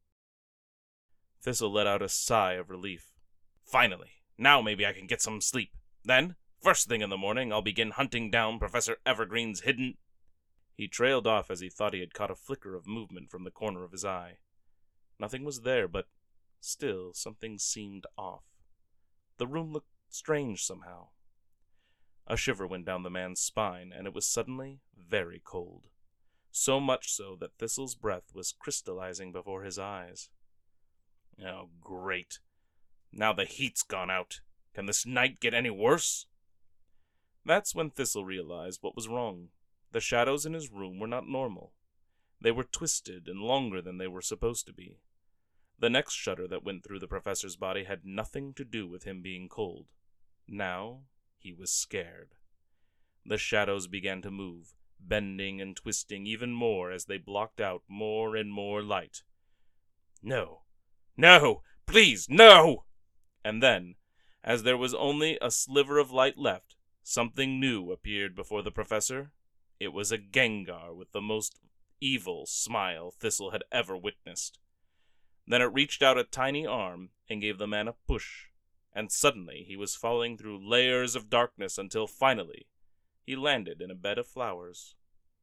Thistle let out a sigh of relief. Finally, now maybe I can get some sleep. Then, first thing in the morning, I'll begin hunting down Professor Evergreen's hidden... He trailed off as he thought he had caught a flicker of movement from the corner of his eye. Nothing was there, but still something seemed off. The room looked strange somehow. A shiver went down the man's spine, and it was suddenly very cold. So much so that Thistle's breath was crystallizing before his eyes. Oh, great. Now the heat's gone out. Can this night get any worse? That's when Thistle realized what was wrong. The shadows in his room were not normal. They were twisted and longer than they were supposed to be. The next shudder that went through the professor's body had nothing to do with him being cold. Now he was scared. The shadows began to move, bending and twisting even more as they blocked out more and more light. No! No! Please, no! And then, as there was only a sliver of light left, something new appeared before the professor. It was a Gengar with the most evil smile Thistle had ever witnessed. Then it reached out a tiny arm and gave the man a push, and suddenly he was falling through layers of darkness until finally he landed in a bed of flowers.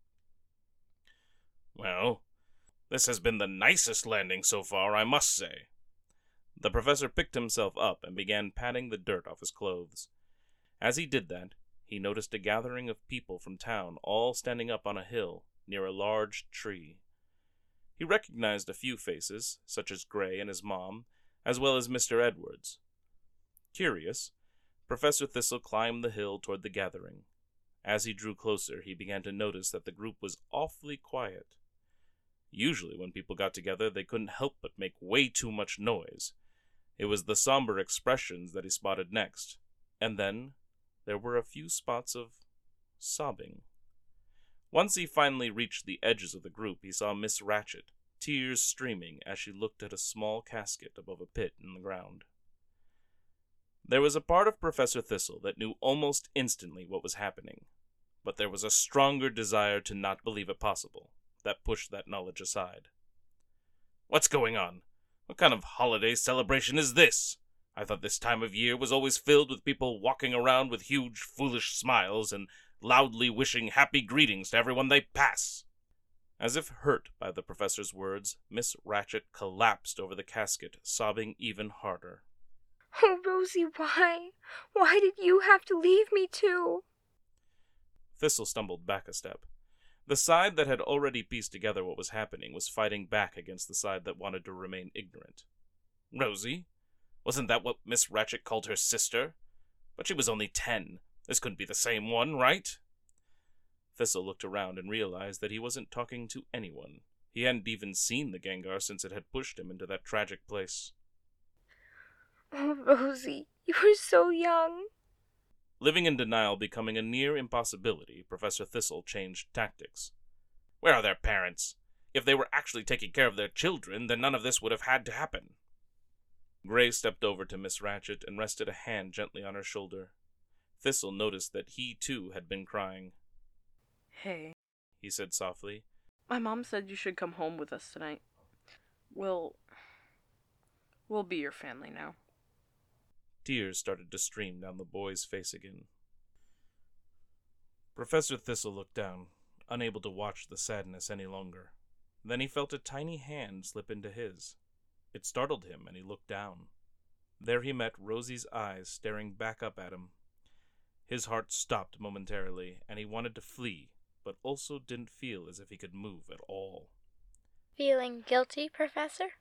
Well, this has been the nicest landing so far, I must say. The professor picked himself up and began patting the dirt off his clothes. As he did that, he noticed a gathering of people from town all standing up on a hill near a large tree. He recognized a few faces, such as Gray and his mom, as well as Mr. Edwards. Curious, Professor Thistle climbed the hill toward the gathering. As he drew closer, he began to notice that the group was awfully quiet. Usually when people got together, they couldn't help but make way too much noise. It was the somber expressions that he spotted next, and then there were a few spots of sobbing. Once he finally reached the edges of the group, he saw Miss Ratchet, tears streaming as she looked at a small casket above a pit in the ground. There was a part of Professor Thistle that knew almost instantly what was happening, but there was a stronger desire to not believe it possible that pushed that knowledge aside. What's going on? What kind of holiday celebration is this? I thought this time of year was always filled with people walking around with huge, foolish smiles and loudly wishing happy greetings to everyone they pass. As if hurt by the professor's words, Miss Ratchet collapsed over the casket, sobbing even harder. Oh, Rosie, why? Why did you have to leave me too? Thistle stumbled back a step. The side that had already pieced together what was happening was fighting back against the side that wanted to remain ignorant. Rosie? Wasn't that what Miss Ratchet called her sister? But she was only 10. This couldn't be the same one, right? Thistle looked around and realized that he wasn't talking to anyone. He hadn't even seen the Gengar since it had pushed him into that tragic place. Oh, Rosie, you were so young. Living in denial becoming a near impossibility, Professor Thistle changed tactics. Where are their parents? If they were actually taking care of their children, then none of this would have had to happen. Gray stepped over to Miss Ratchet and rested a hand gently on her shoulder. Thistle noticed that he, too, had been crying. Hey, He said softly. my mom said you should come home with us tonight. We'll be your family now. Tears started to stream down the boy's face again. Professor Thistle looked down, unable to watch the sadness any longer. Then he felt a tiny hand slip into his. It startled him, and he looked down. There he met Rosie's eyes staring back up at him. His heart stopped momentarily, and he wanted to flee, but also didn't feel as if he could move at all. Feeling guilty, Professor?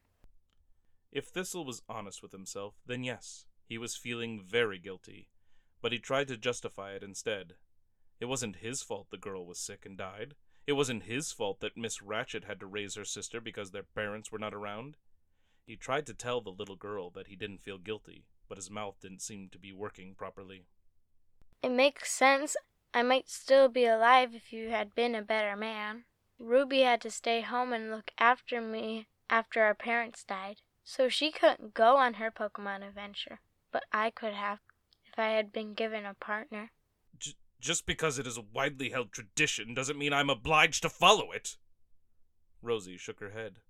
If Thistle was honest with himself, then yes, he was feeling very guilty, but he tried to justify it instead. It wasn't his fault the girl was sick and died. It wasn't his fault that Miss Ratchet had to raise her sister because their parents were not around. He tried to tell the little girl that he didn't feel guilty, but his mouth didn't seem to be working properly. It makes sense. I might still be alive if you had been a better man. Ruby had to stay home and look after me after our parents died, so she couldn't go on her Pokemon adventure. But I could have, if I had been given a partner. Just because it is a widely held tradition doesn't mean I'm obliged to follow it. Rosie shook her head.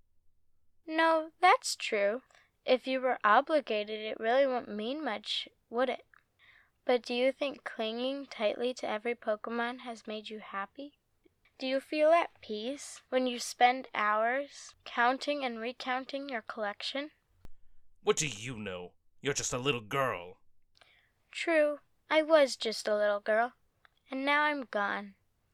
No, that's true. If you were obligated, it really wouldn't mean much, would it? But do you think clinging tightly to every Pokemon has made you happy? Do you feel at peace when you spend hours counting and recounting your collection? What do you know? You're just a little girl. True, I was just a little girl, and now I'm gone.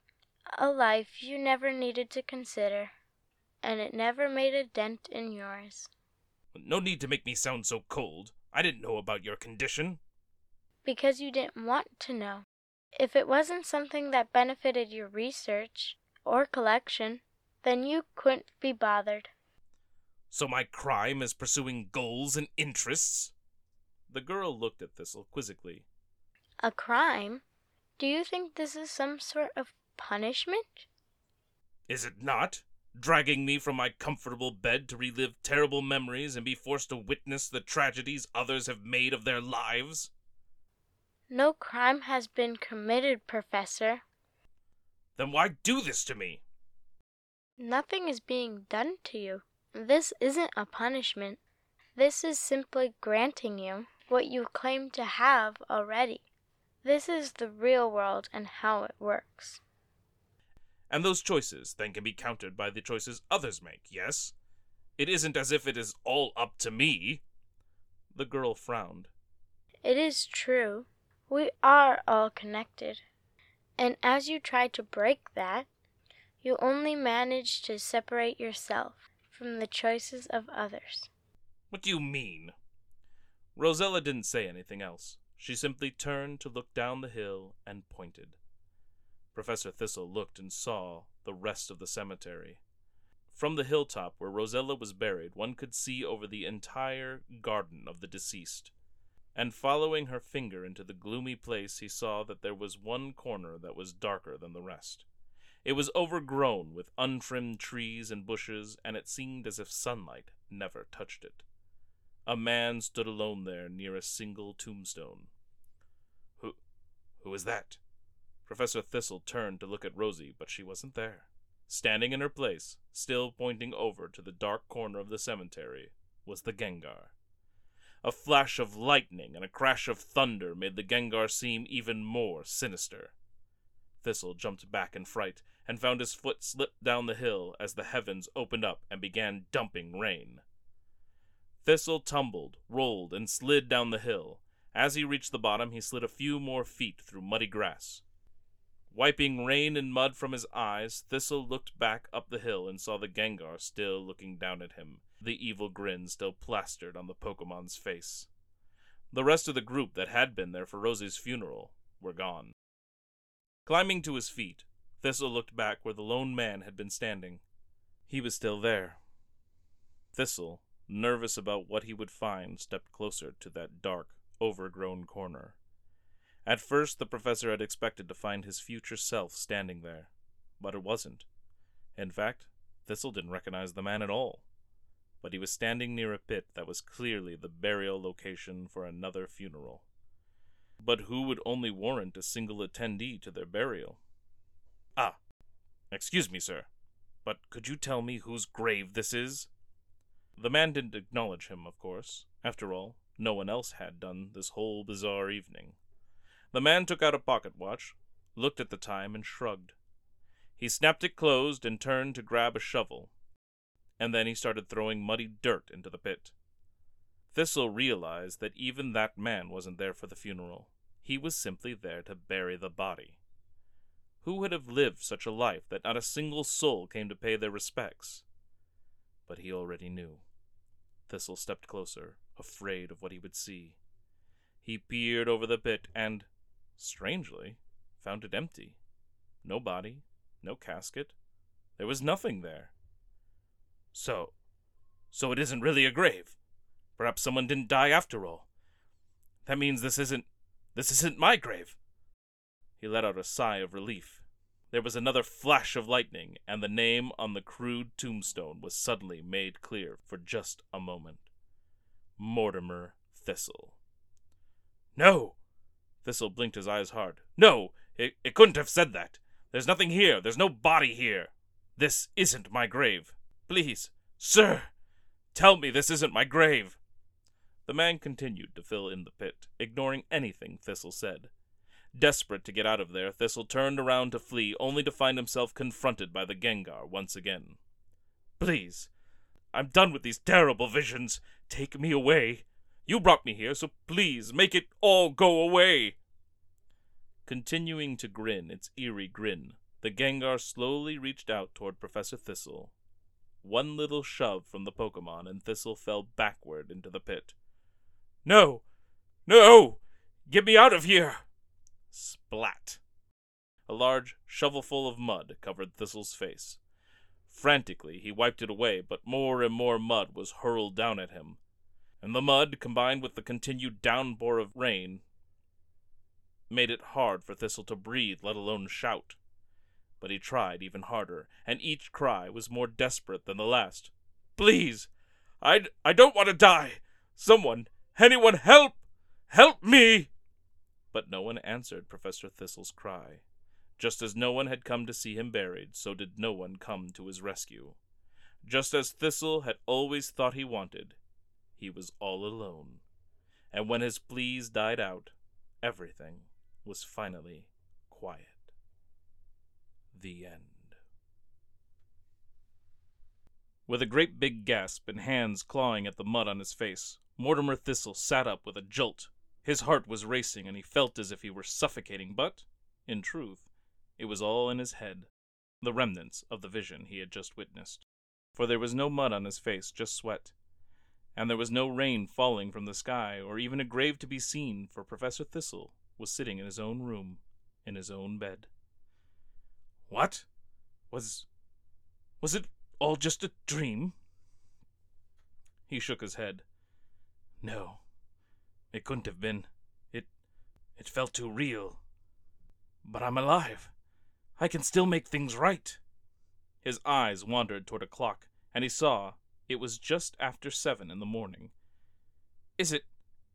A life you never needed to consider, and it never made a dent in yours. No need to make me sound so cold. I didn't know about your condition. Because you didn't want to know. If it wasn't something that benefited your research or collection, then you couldn't be bothered. So my crime is pursuing goals and interests? The girl looked at Thistle quizzically. A crime? Do you think this is some sort of punishment? Is it not? Dragging me from my comfortable bed to relive terrible memories and be forced to witness the tragedies others have made of their lives? No crime has been committed, Professor. Then why do this to me? Nothing is being done to you. This isn't a punishment. This is simply granting you what you claim to have already. This is the real world and how it works. And those choices then can be countered by the choices others make, yes? It isn't as if it is all up to me. The girl frowned. It is true. We are all connected. And as you try to break that, you only manage to separate yourself from the choices of others. What do you mean? Rosella didn't say anything else. She simply turned to look down the hill and pointed. Professor Thistle looked and saw the rest of the cemetery. From the hilltop where Rosella was buried, one could see over the entire garden of the deceased. And following her finger into the gloomy place, he saw that there was one corner that was darker than the rest. It was overgrown with untrimmed trees and bushes, and it seemed as if sunlight never touched it. A man stood alone there near a single tombstone. Who is that? Professor Thistle turned to look at Rosie, but she wasn't there. Standing in her place, still pointing over to the dark corner of the cemetery, was the Gengar. A flash of lightning and a crash of thunder made the Gengar seem even more sinister. Thistle jumped back in fright and found his foot slip down the hill as the heavens opened up and began dumping rain. Thistle tumbled, rolled, and slid down the hill. As he reached the bottom, he slid a few more feet through muddy grass. Wiping rain and mud from his eyes, Thistle looked back up the hill and saw the Gengar still looking down at him, the evil grin still plastered on the Pokemon's face. The rest of the group that had been there for Rosie's funeral were gone. Climbing to his feet, Thistle looked back where the lone man had been standing. He was still there. Thistle, nervous about what he would find, stepped closer to that dark, overgrown corner. At first, the professor had expected to find his future self standing there, but it wasn't. In fact, Thistle didn't recognize the man at all. But he was standing near a pit that was clearly the burial location for another funeral. But who would only warrant a single attendee to their burial? Ah, excuse me, sir, but could you tell me whose grave this is? The man didn't acknowledge him, of course. After all, no one else had done this whole bizarre evening. The man took out a pocket watch, looked at the time, and shrugged. He snapped it closed and turned to grab a shovel, and then he started throwing muddy dirt into the pit. Thistle realized that even that man wasn't there for the funeral. He was simply there to bury the body. Who would have lived such a life that not a single soul came to pay their respects? But he already knew. Thistle stepped closer, afraid of what he would see. He peered over the pit and, strangely, found it empty. No body, no casket. There was nothing there. So it isn't really a grave. Perhaps someone didn't die after all. That means this isn't my grave. He let out a sigh of relief. There was another flash of lightning, and the name on the crude tombstone was suddenly made clear for just a moment. Mortimer Thistle. No! Thistle blinked his eyes hard. No! It couldn't have said that. There's nothing here. There's no body here. This isn't my grave. Please, sir, tell me this isn't my grave. The man continued to fill in the pit, ignoring anything Thistle said. Desperate to get out of there, Thistle turned around to flee, only to find himself confronted by the Gengar once again. Please, I'm done with these terrible visions. Take me away. You brought me here, so please make it all go away. Continuing to grin its eerie grin, the Gengar slowly reached out toward Professor Thistle. One little shove from the Pokemon, and Thistle fell backward into the pit. No! No! Get me out of here! Splat! A large shovelful of mud covered Thistle's face. Frantically, he wiped it away, but more and more mud was hurled down at him. And the mud, combined with the continued downpour of rain, made it hard for Thistle to breathe, let alone shout. But he tried even harder, and each cry was more desperate than the last. Please! I don't want to die! Someone! Anyone help! Help me! But no one answered Professor Thistle's cry. Just as no one had come to see him buried, so did no one come to his rescue. Just as Thistle had always thought he wanted, he was all alone. And when his pleas died out, everything was finally quiet. The end. With a great big gasp and hands clawing at the mud on his face, Mortimer Thistle sat up with a jolt. His heart was racing, and he felt as if he were suffocating, but, in truth, it was all in his head, the remnants of the vision he had just witnessed. For there was no mud on his face, just sweat. And there was no rain falling from the sky, or even a grave to be seen, for Professor Thistle was sitting in his own room, in his own bed. What? Was it all just a dream? He shook his head. No, it couldn't have been. It felt too real. But I'm alive. I can still make things right. His eyes wandered toward a clock, and he saw it was just after 7 in the morning. Is it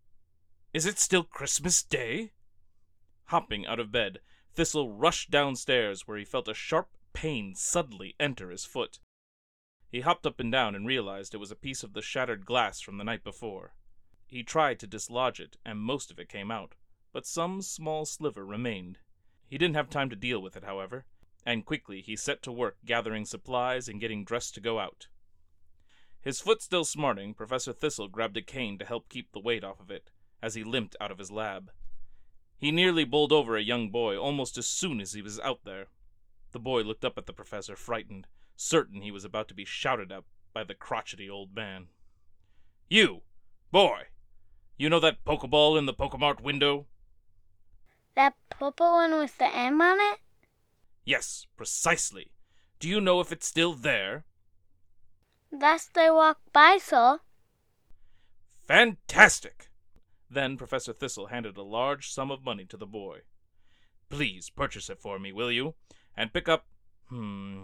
still Christmas Day? Hopping out of bed, Thistle rushed downstairs, where he felt a sharp pain suddenly enter his foot. He hopped up and down and realized it was a piece of the shattered glass from the night before. He tried to dislodge it, and most of it came out, but some small sliver remained. He didn't have time to deal with it, however, and quickly he set to work gathering supplies and getting dressed to go out. His foot still smarting, Professor Thistle grabbed a cane to help keep the weight off of it, as he limped out of his lab. He nearly bowled over a young boy almost as soon as he was out there. The boy looked up at the professor, frightened, certain he was about to be shouted at by the crotchety old man. You, boy, you know that Pokeball in the Pokemart window? That purple one with the M on it? Yes, precisely. Do you know if it's still there? Last I walked by, sir. Fantastic! Then Professor Thistle handed a large sum of money to the boy. Please purchase it for me, will you? And pick up, 10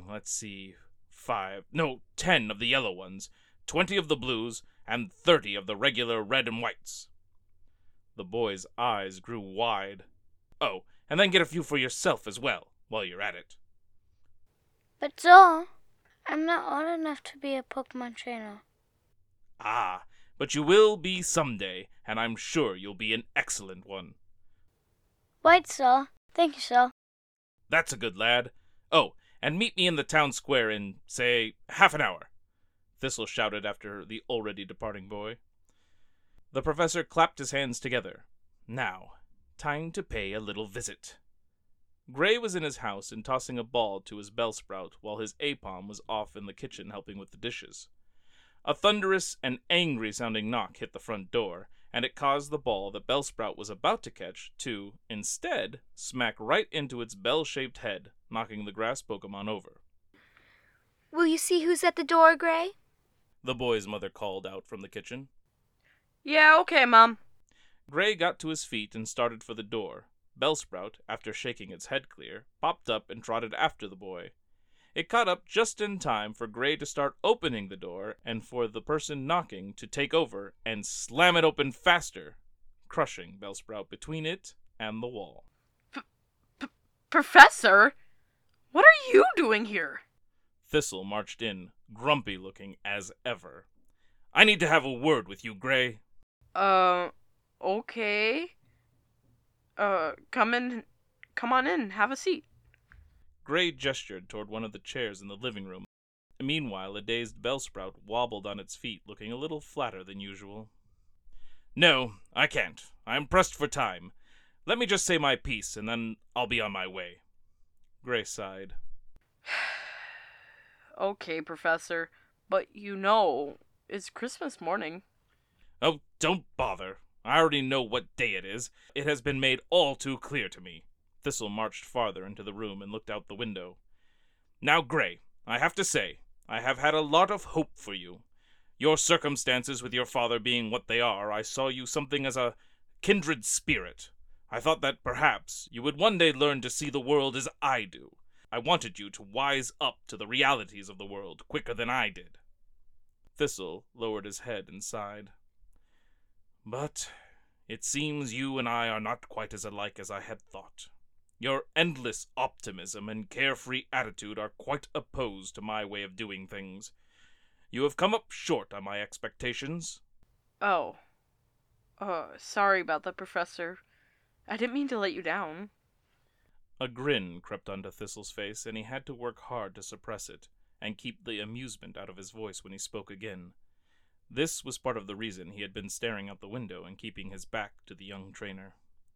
of the yellow ones, 20 of the blues, and 30 of the regular red and whites. The boy's eyes grew wide. Oh, and then get a few for yourself as well, while you're at it. But, sir, I'm not old enough to be a Pokemon trainer. Ah, but you will be someday, and I'm sure you'll be an excellent one. Right, sir. Thank you, sir. That's a good lad. Oh, and meet me in the town square in, say, half an hour, Thistle shouted after the already departing boy. The professor clapped his hands together. Now, Time to pay a little visit. Gray was in his house and tossing a ball to his Bellsprout while his Aipom was off in the kitchen helping with the dishes. A thunderous and angry-sounding knock hit the front door, and it caused the ball that Bellsprout was about to catch to, instead, smack right into its bell-shaped head, knocking the grass Pokemon over. Will you see who's at the door, Gray? The boy's mother called out from the kitchen. Yeah, okay, Mom. Gray got to his feet and started for the door. Bellsprout, after shaking its head clear, popped up and trotted after the boy. It caught up just in time for Gray to start opening the door and for the person knocking to take over and slam it open faster, crushing Bellsprout between it and the wall. Professor? What are you doing here? Thistle marched in, grumpy-looking as ever. I need to have a word with you, Gray. Okay. Come on in, have a seat. Gray gestured toward one of the chairs in the living room. Meanwhile, a dazed Bellsprout wobbled on its feet, looking a little flatter than usual. No, I can't. I'm pressed for time. Let me just say my piece, and then I'll be on my way. Gray sighed. Okay, Professor, but it's Christmas morning. Oh, don't bother. I already know what day it is. It has been made all too clear to me. Thistle marched farther into the room and looked out the window. Now, Gray, I have to say, I have had a lot of hope for you. Your circumstances with your father being what they are, I saw you something as a kindred spirit. I thought that perhaps you would one day learn to see the world as I do. I wanted you to wise up to the realities of the world quicker than I did. Thistle lowered his head and sighed. But it seems you and I are not quite as alike as I had thought. Your endless optimism and carefree attitude are quite opposed to my way of doing things. You have come up short on my expectations. Oh. Sorry about that, Professor. I didn't mean to let you down. A grin crept onto Thistle's face, and he had to work hard to suppress it, and keep the amusement out of his voice when he spoke again. This was part of the reason he had been staring out the window and keeping his back to the young trainer.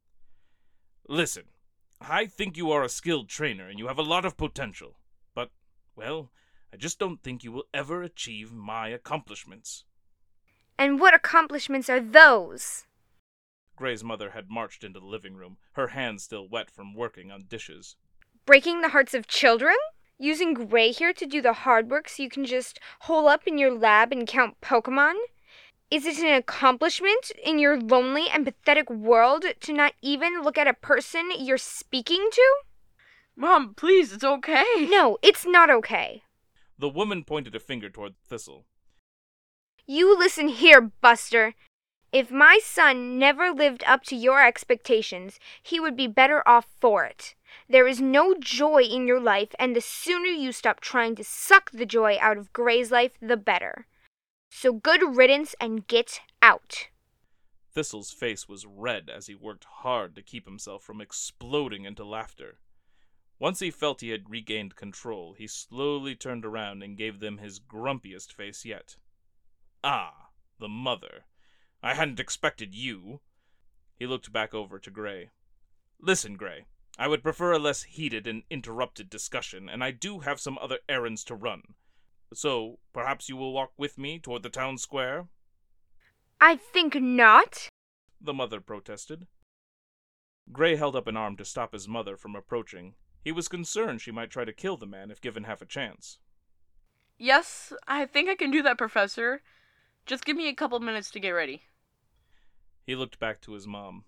Listen, I think you are a skilled trainer and you have a lot of potential, but, well, I just don't think you will ever achieve my accomplishments. And what accomplishments are those? Gray's mother had marched into the living room, her hands still wet from working on dishes. Breaking the hearts of children? Using Gray here to do the hard work so you can just hole up in your lab and count Pokemon? Is it an accomplishment in your lonely and pathetic world to not even look at a person you're speaking to? Mom, please, it's okay. No, it's not okay. The woman pointed a finger toward Thistle. You listen here, Buster. If my son never lived up to your expectations, he would be better off for it. There is no joy in your life, and the sooner you stop trying to suck the joy out of Gray's life, the better. So good riddance and get out. Thistle's face was red as he worked hard to keep himself from exploding into laughter. Once he felt he had regained control, he slowly turned around and gave them his grumpiest face yet. Ah, the mother. I hadn't expected you. He looked back over to Gray. Listen, Gray, I would prefer a less heated and interrupted discussion, and I do have some other errands to run. So, perhaps you will walk with me toward the town square? I think not, the mother protested. Gray held up an arm to stop his mother from approaching. He was concerned she might try to kill the man if given half a chance. Yes, I think I can do that, Professor. Just give me a couple minutes to get ready. He looked back to his mom.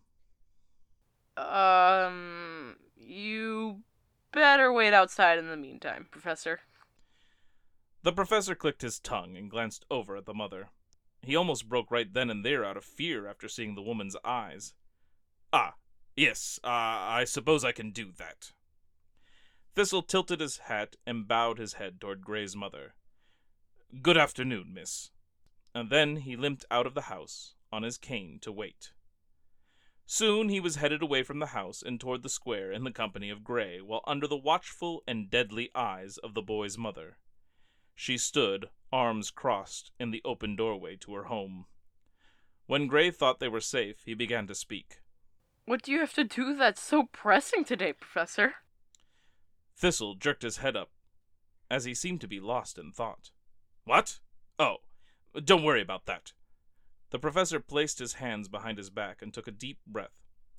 You better wait outside in the meantime, Professor. The professor clicked his tongue and glanced over at the mother. He almost broke right then and there out of fear after seeing the woman's eyes. Ah, yes, I suppose I can do that. Thistle tilted his hat and bowed his head toward Gray's mother. Good afternoon, miss. And then he limped out of the house on his cane to wait. Soon he was headed away from the house and toward the square in the company of Gray, while under the watchful and deadly eyes of the boy's mother. She stood, arms crossed, in the open doorway to her home. When Gray thought they were safe, he began to speak. What do you have to do that's so pressing today, Professor? Thistle jerked his head up, as he seemed to be lost in thought. What? Oh, don't worry about that. The professor placed his hands behind his back and took a deep breath.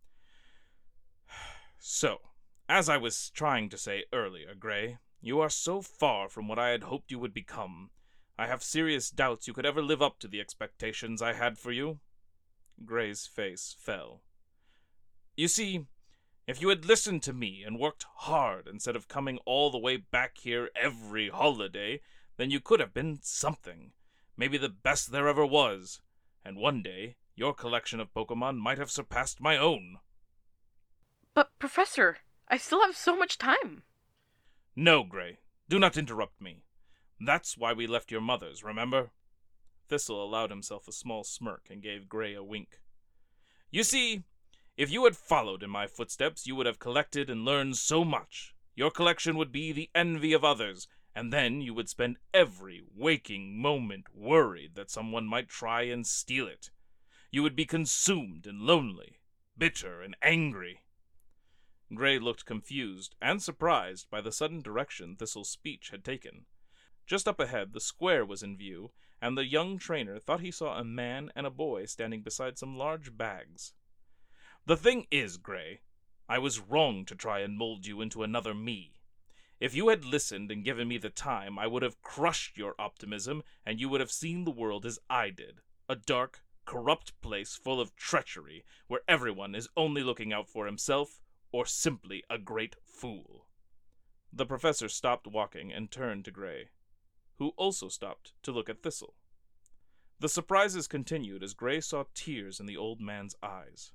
So, as I was trying to say earlier, Gray, you are so far from what I had hoped you would become. I have serious doubts you could ever live up to the expectations I had for you. Gray's face fell. You see, if you had listened to me and worked hard instead of coming all the way back here every holiday, then you could have been something. Maybe the best there ever was. And one day, your collection of Pokemon might have surpassed my own. But, Professor, I still have so much time. No, Gray. Do not interrupt me. That's why we left your mother's, remember? Thistle allowed himself a small smirk and gave Gray a wink. You see, if you had followed in my footsteps, you would have collected and learned so much. Your collection would be the envy of others, and then you would spend every waking moment worried that someone might try and steal it. You would be consumed and lonely, bitter and angry. Gray looked confused and surprised by the sudden direction Thistle's speech had taken. Just up ahead, the square was in view, and the young trainer thought he saw a man and a boy standing beside some large bags. The thing is, Gray, I was wrong to try and mold you into another me. If you had listened and given me the time, I would have crushed your optimism, and you would have seen the world as I did. A dark, corrupt place full of treachery, where everyone is only looking out for himself, or simply a great fool. The professor stopped walking and turned to Gray, who also stopped to look at Thistle. The surprises continued as Gray saw tears in the old man's eyes.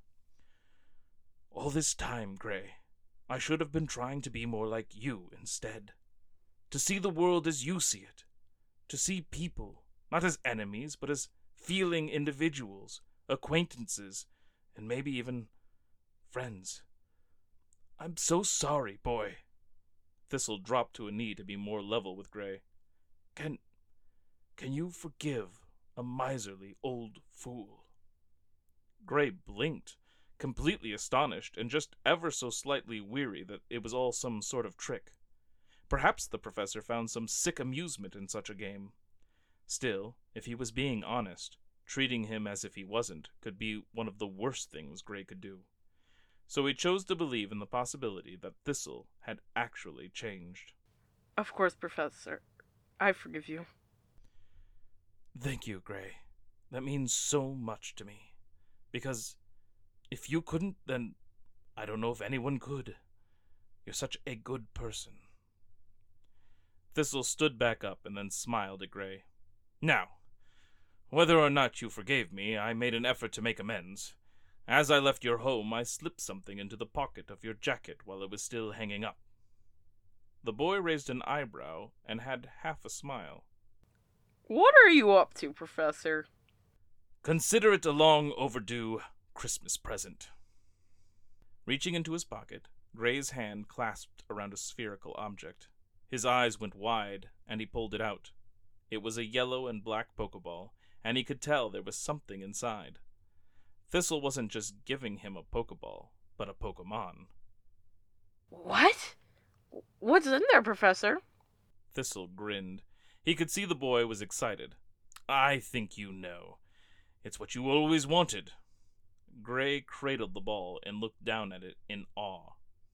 All this time, Gray, I should have been trying to be more like you instead. To see the world as you see it. To see people, not as enemies, but as feeling individuals, acquaintances, and maybe even friends. I'm so sorry, boy. Thistle dropped to a knee to be more level with Gray. Can you forgive a miserly old fool? Gray blinked, completely astonished and just ever so slightly weary that it was all some sort of trick. Perhaps the professor found some sick amusement in such a game. Still, if he was being honest, treating him as if he wasn't could be one of the worst things Gray could do. So he chose to believe in the possibility that Thistle had actually changed. Of course, Professor. I forgive you. Thank you, Gray. That means so much to me. Because if you couldn't, then I don't know if anyone could. You're such a good person. Thistle stood back up and then smiled at Gray. Now, whether or not you forgave me, I made an effort to make amends. As I left your home, I slipped something into the pocket of your jacket while it was still hanging up. The boy raised an eyebrow and had half a smile. What are you up to, Professor? Consider it a long overdue Christmas present. Reaching into his pocket, Gray's hand clasped around a spherical object. His eyes went wide, and he pulled it out. It was a yellow and black Pokeball, and he could tell there was something inside. Thistle wasn't just giving him a Pokeball, but a Pokemon. What? What's in there, Professor? Thistle grinned. He could see the boy was excited. I think you know. It's what you always wanted. Gray cradled the ball and looked down at it in awe.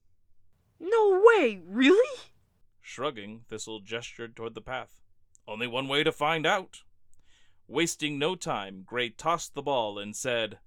No way, really? Shrugging, Thistle gestured toward the path. Only one way to find out. Wasting no time, Gray tossed the ball and said,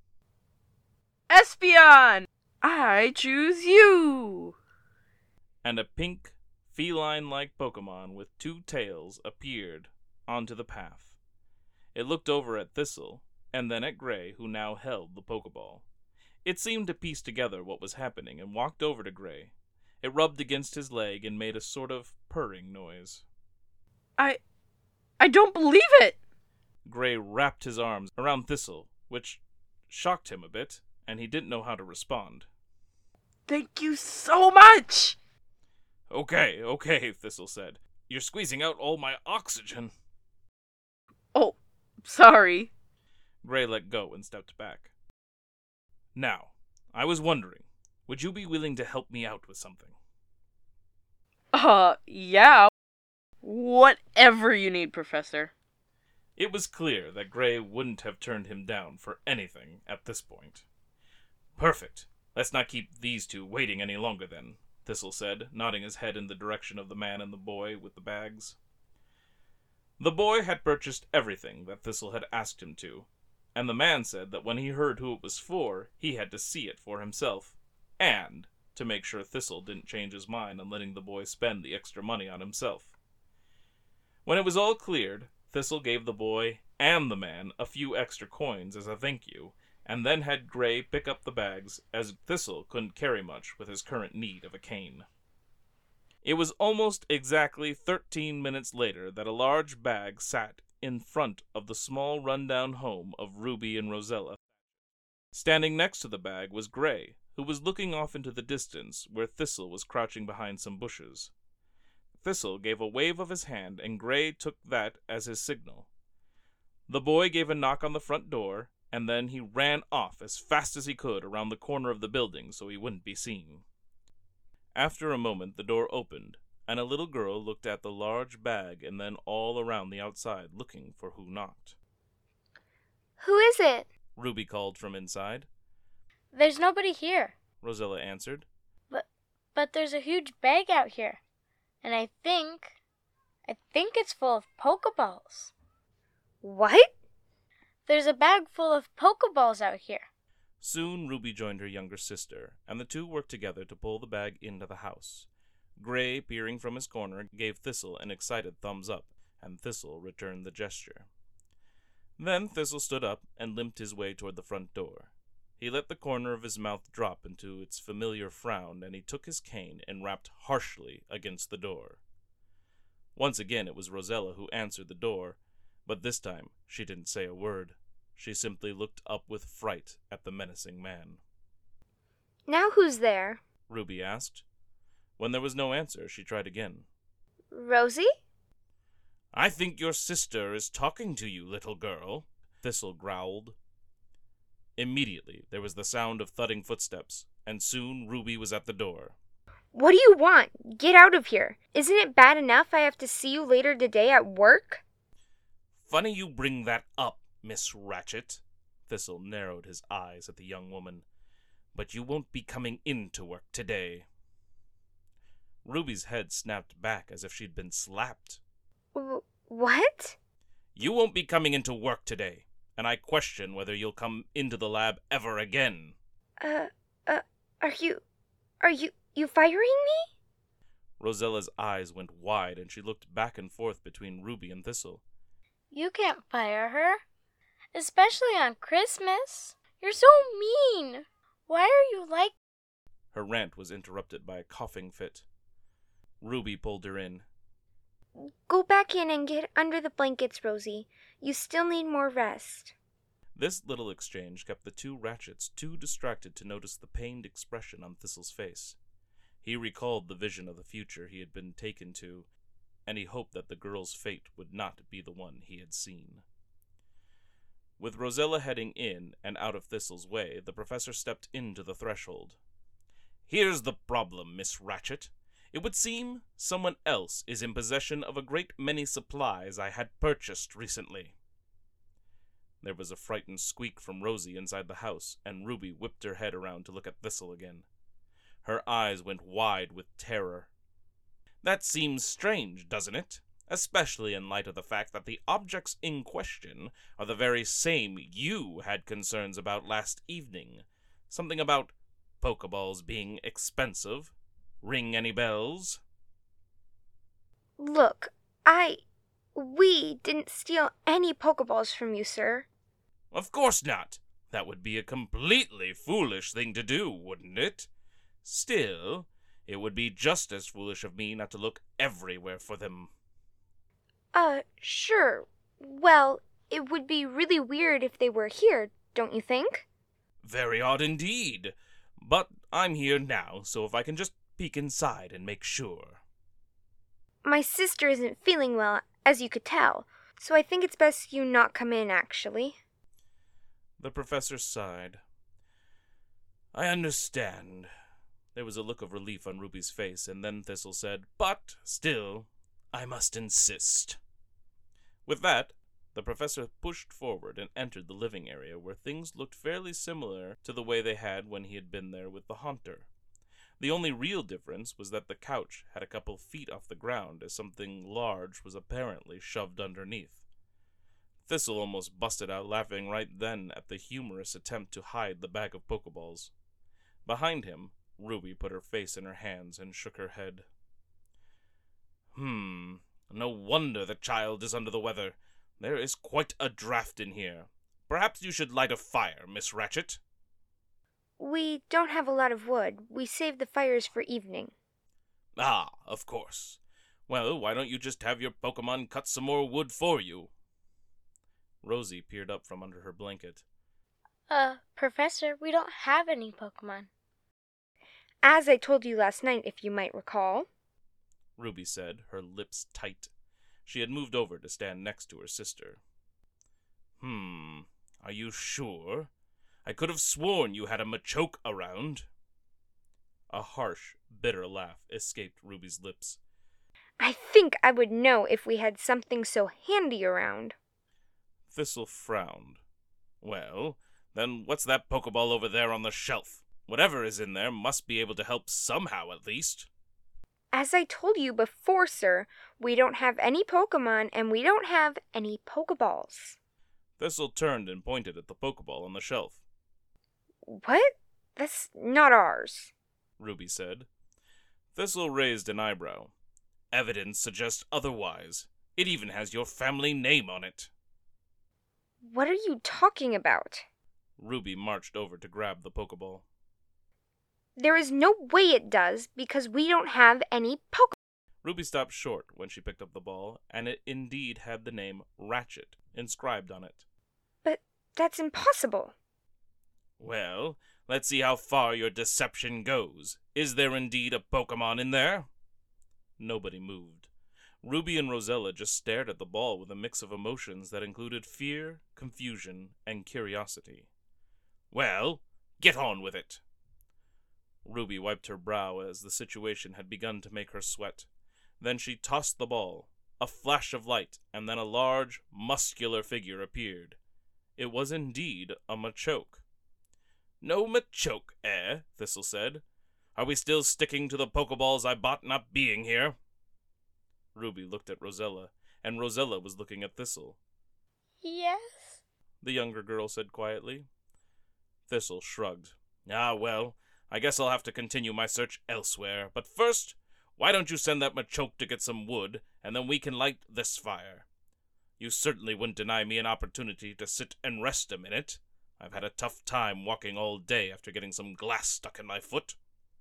Espeon! I choose you! And a pink, feline-like Pokemon with two tails appeared onto the path. It looked over at Thistle, and then at Gray, who now held the Pokeball. It seemed to piece together what was happening and walked over to Gray. It rubbed against his leg and made a sort of purring noise. I don't believe it! Gray wrapped his arms around Thistle, which shocked him a bit, and he didn't know how to respond. Thank you so much! Okay, Thistle said. You're squeezing out all my oxygen. Oh, sorry. Gray let go and stepped back. Now, I was wondering, would you be willing to help me out with something? Yeah. Whatever you need, Professor. It was clear that Gray wouldn't have turned him down for anything at this point. Perfect. Let's not keep these two waiting any longer then, Thistle said, nodding his head in the direction of the man and the boy with the bags. The boy had purchased everything that Thistle had asked him to, and the man said that when he heard who it was for, he had to see it for himself, and to make sure Thistle didn't change his mind on letting the boy spend the extra money on himself. When it was all cleared, Thistle gave the boy and the man a few extra coins as a thank you, and then had Gray pick up the bags, as Thistle couldn't carry much with his current need of a cane. It was almost exactly 13 minutes later that a large bag sat in front of the small rundown home of Ruby and Rosella. Standing next to the bag was Gray, who was looking off into the distance where Thistle was crouching behind some bushes. Thistle gave a wave of his hand, and Gray took that as his signal. The boy gave a knock on the front door, and then he ran off as fast as he could around the corner of the building so he wouldn't be seen. After a moment, the door opened, and a little girl looked at the large bag and then all around the outside, looking for who knocked. Who is it? Ruby called from inside. There's nobody here. Rosella answered. But there's a huge bag out here. And I think it's full of Pokeballs. What? There's a bag full of Pokeballs out here. Soon Ruby joined her younger sister, and the two worked together to pull the bag into the house. Gray, peering from his corner, gave Thistle an excited thumbs up, and Thistle returned the gesture. Then Thistle stood up and limped his way toward the front door. He let the corner of his mouth drop into its familiar frown, and he took his cane and rapped harshly against the door. Once again it was Rosella who answered the door, but this time she didn't say a word. She simply looked up with fright at the menacing man. Now who's there? Ruby asked. When there was no answer, she tried again. Rosie? I think your sister is talking to you, little girl, Thistle growled. Immediately, there was the sound of thudding footsteps, and soon Ruby was at the door. What do you want? Get out of here. Isn't it bad enough I have to see you later today at work? Funny you bring that up, Miss Ratchet. Thistle narrowed his eyes at the young woman. But you won't be coming into work today. Ruby's head snapped back as if she'd been slapped. What? You won't be coming into work today, and I question whether you'll come into the lab ever again. Are you firing me? Rosella's eyes went wide, and she looked back and forth between Ruby and Thistle. You can't fire her. Especially on Christmas. You're so mean. Why are you like... Her rant was interrupted by a coughing fit. Ruby pulled her in. Go back in and get under the blankets, Rosie. You still need more rest. This little exchange kept the two Ratchets too distracted to notice the pained expression on Thistle's face. He recalled the vision of the future he had been taken to, and he hoped that the girl's fate would not be the one he had seen. With Rosella heading in and out of Thistle's way, the professor stepped into the threshold. Here's the problem, Miss Ratchet. It would seem someone else is in possession of a great many supplies I had purchased recently. There was a frightened squeak from Rosie inside the house, and Ruby whipped her head around to look at Thistle again. Her eyes went wide with terror. That seems strange, doesn't it? Especially in light of the fact that the objects in question are the very same you had concerns about last evening. Something about Pokeballs being expensive. Ring any bells? Look, we didn't steal any Pokeballs from you, sir. Of course not. That would be a completely foolish thing to do, wouldn't it? Still, it would be just as foolish of me not to look everywhere for them. Sure. Well, it would be really weird if they were here, don't you think? Very odd indeed. But I'm here now, so if I can just peek inside and make sure. My sister isn't feeling well, as you could tell, so I think it's best you not come in, actually. The professor sighed. I understand. There was a look of relief on Ruby's face, and then Thistle said, But, still, I must insist. With that, the professor pushed forward and entered the living area, where things looked fairly similar to the way they had when he had been there with the Haunter. The only real difference was that the couch had a couple feet off the ground, as something large was apparently shoved underneath. Thistle almost busted out laughing right then at the humorous attempt to hide the bag of Pokeballs. Behind him, Ruby put her face in her hands and shook her head. No wonder the child is under the weather. There is quite a draft in here. Perhaps you should light a fire, Miss Ratchet. We don't have a lot of wood. We save the fires for evening. Ah, of course. Well, why don't you just have your Pokemon cut some more wood for you? Rosie peered up from under her blanket. Professor, we don't have any Pokemon. As I told you last night, if you might recall, Ruby said, her lips tight. She had moved over to stand next to her sister. Are you sure? I could have sworn you had a Machoke around. A harsh, bitter laugh escaped Ruby's lips. I think I would know if we had something so handy around. Thistle frowned. Well, then what's that Pokeball over there on the shelf? Whatever is in there must be able to help somehow, at least. As I told you before, sir, we don't have any Pokemon and we don't have any Pokeballs. Thistle turned and pointed at the Pokeball on the shelf. What? That's not ours, Ruby said. Thistle raised an eyebrow. Evidence suggests otherwise. It even has your family name on it. What are you talking about? Ruby marched over to grab the Pokeball. There is no way it does, because we don't have any Pokeballs. Ruby stopped short when she picked up the ball, and it indeed had the name Ratchet inscribed on it. But that's impossible. Well, let's see how far your deception goes. Is there indeed a Pokemon in there? Nobody moved. Ruby and Rosella just stared at the ball with a mix of emotions that included fear, confusion, and curiosity. Well, get on with it. Ruby wiped her brow as the situation had begun to make her sweat. Then she tossed the ball. A flash of light, and then a large, muscular figure appeared. It was indeed a Machoke. No Machoke, eh? Thistle said. Are we still sticking to the Pokeballs I bought not being here? Ruby looked at Rosella, and Rosella was looking at Thistle. Yes? The younger girl said quietly. Thistle shrugged. Ah, well, I guess I'll have to continue my search elsewhere. But first, why don't you send that Machoke to get some wood, and then we can light this fire? You certainly wouldn't deny me an opportunity to sit and rest a minute. I've had a tough time walking all day after getting some glass stuck in my foot.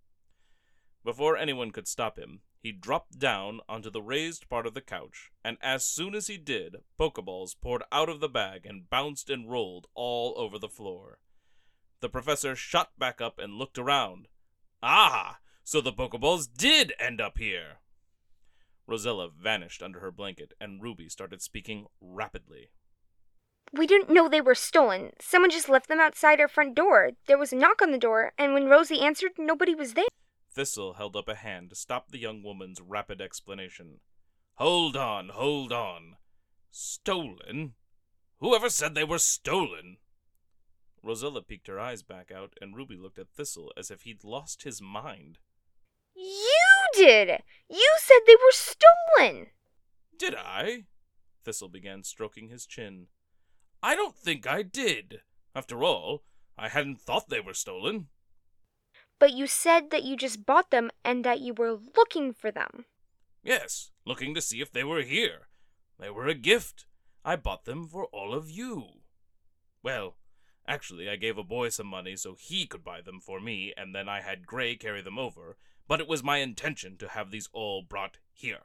Before anyone could stop him, he dropped down onto the raised part of the couch, and as soon as he did, Pokeballs poured out of the bag and bounced and rolled all over the floor. The professor shot back up and looked around. Ah, so the Pokeballs did end up here! Rosella vanished under her blanket, and Ruby started speaking rapidly. We didn't know they were stolen. Someone just left them outside our front door. There was a knock on the door, and when Rosie answered, nobody was there. Thistle held up a hand to stop the young woman's rapid explanation. Hold on, hold on. Stolen? Whoever said they were stolen? Rosella peeked her eyes back out, and Ruby looked at Thistle as if he'd lost his mind. You did! You said they were stolen! Did I? Thistle began stroking his chin. I don't think I did. After all, I hadn't thought they were stolen. But you said that you just bought them and that you were looking for them. Yes, looking to see if they were here. They were a gift. I bought them for all of you. Well, actually, I gave a boy some money so he could buy them for me, and then I had Gray carry them over, but it was my intention to have these all brought here.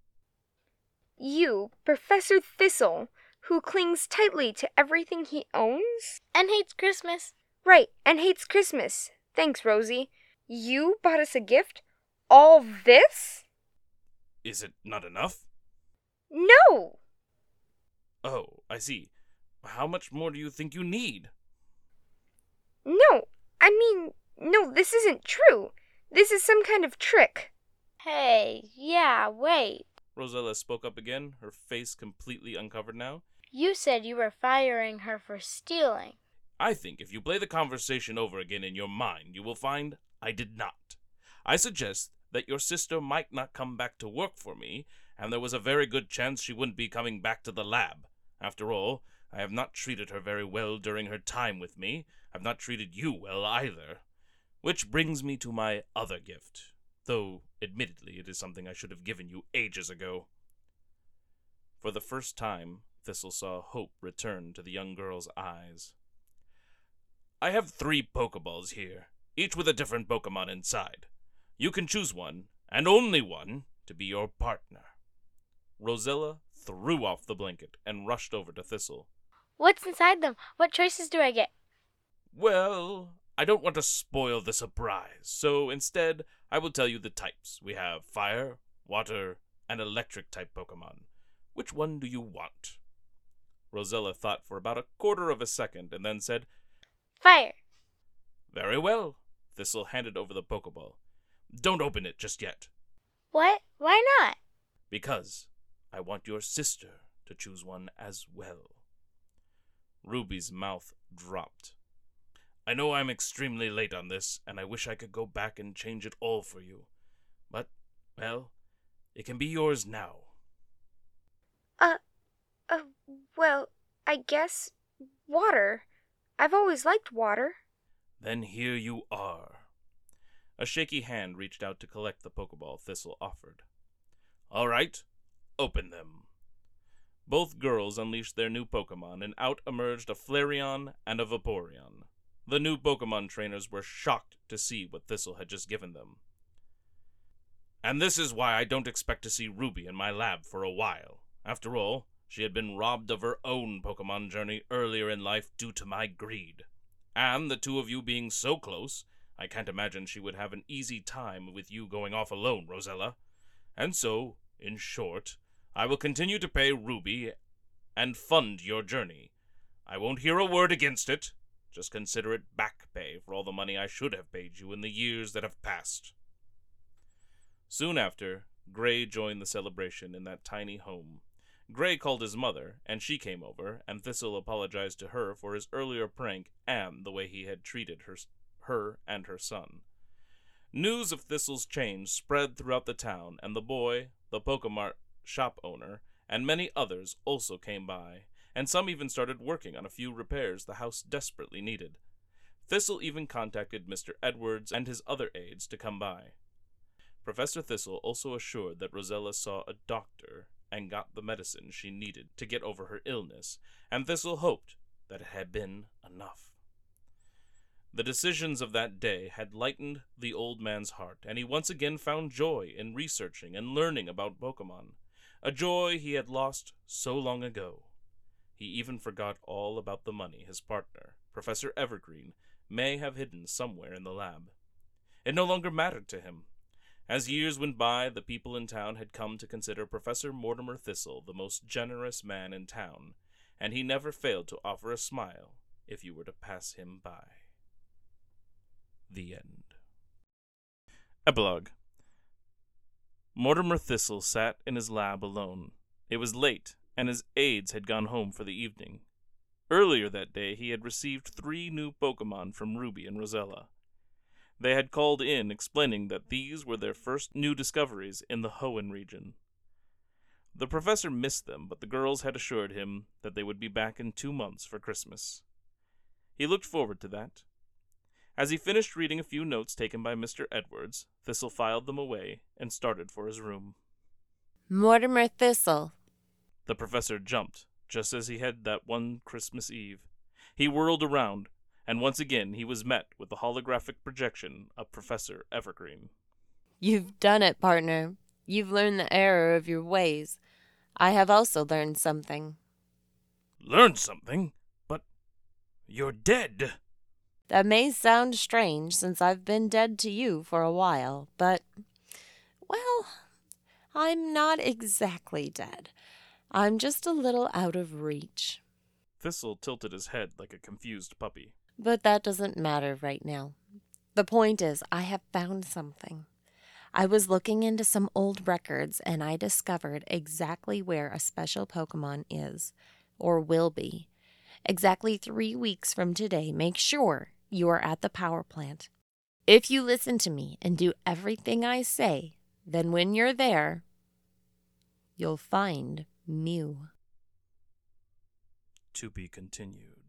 You, Professor Thistle, who clings tightly to everything he owns? And hates Christmas. Right, and hates Christmas. Thanks, Rosie. You bought us a gift? All this? Is it not enough? No! Oh, I see. How much more do you think you need? No, I mean, No, this isn't true. This is some kind of trick. Hey, yeah, wait. Rosella spoke up again, her face completely uncovered now. You said you were firing her for stealing. I think if you play the conversation over again in your mind, you will find I did not. I suggest that your sister might not come back to work for me, and there was a very good chance she wouldn't be coming back to the lab. After all, I have not treated her very well during her time with me. I've not treated you well either. Which brings me to my other gift, though admittedly it is something I should have given you ages ago. For the first time, Thistle saw hope return to the young girl's eyes. I have 3 Pokeballs here, each with a different Pokemon inside. You can choose one, and only one, to be your partner. Rosella threw off the blanket and rushed over to Thistle. What's inside them? What choices do I get? Well, I don't want to spoil the surprise, so instead I will tell you the types. We have fire, water, and electric type Pokemon. Which one do you want? Rosella thought for about a quarter of a second and then said, Fire. Very well. Thistle handed over the Pokeball. Don't open it just yet. What? Why not? Because I want your sister to choose one as well. Ruby's mouth dropped. I know I'm extremely late on this, and I wish I could go back and change it all for you. But, well, it can be yours now. Well, I guess water. I've always liked water. Then here you are. A shaky hand reached out to collect the Pokeball Thistle offered. All right, open them. Both girls unleashed their new Pokemon, and out emerged a Flareon and a Vaporeon. The new Pokemon trainers were shocked to see what Thistle had just given them. And this is why I don't expect to see Ruby in my lab for a while. After all, she had been robbed of her own Pokemon journey earlier in life due to my greed. And the two of you being so close, I can't imagine she would have an easy time with you going off alone, Rosella. And so, in short, I will continue to pay Ruby and fund your journey. I won't hear a word against it. Just consider it back pay for all the money I should have paid you in the years that have passed. Soon after, Gray joined the celebration in that tiny home. Gray called his mother, and she came over, and Thistle apologized to her for his earlier prank and the way he had treated her and her son. News of Thistle's change spread throughout the town, and the boy, the Pokemart shop owner, and many others also came by, and some even started working on a few repairs the house desperately needed. Thistle even contacted Mr. Edwards and his other aides to come by. Professor Thistle also assured that Rosella saw a doctor and got the medicine she needed to get over her illness, and Thistle hoped that it had been enough. The decisions of that day had lightened the old man's heart, and he once again found joy in researching and learning about Pokemon, a joy he had lost so long ago. He even forgot all about the money his partner, Professor Evergreen, may have hidden somewhere in the lab. It no longer mattered to him. As years went by, the people in town had come to consider Professor Mortimer Thistle the most generous man in town, and he never failed to offer a smile if you were to pass him by. The end. Epilogue. Mortimer Thistle sat in his lab alone. It was late, and his aides had gone home for the evening. Earlier that day, he had received 3 new Pokemon from Ruby and Rosella. They had called in explaining that these were their first new discoveries in the Hoenn region. The professor missed them, but the girls had assured him that they would be back in 2 months for Christmas. He looked forward to that. As he finished reading a few notes taken by Mr. Edwards, Thistle filed them away and started for his room. Mortimer Thistle. The professor jumped, just as he had that one Christmas Eve. He whirled around, and once again he was met with the holographic projection of Professor Evergreen. You've done it, partner. You've learned the error of your ways. I have also learned something. Learned something? But you're dead. That may sound strange since I've been dead to you for a while, but, well, I'm not exactly dead. I'm just a little out of reach. Thistle tilted his head like a confused puppy. But that doesn't matter right now. The point is, I have found something. I was looking into some old records and I discovered exactly where a special Pokemon is, or will be. Exactly 3 weeks from today, make sure you are at the power plant. If you listen to me and do everything I say, then when you're there, you'll find Mew. To be continued.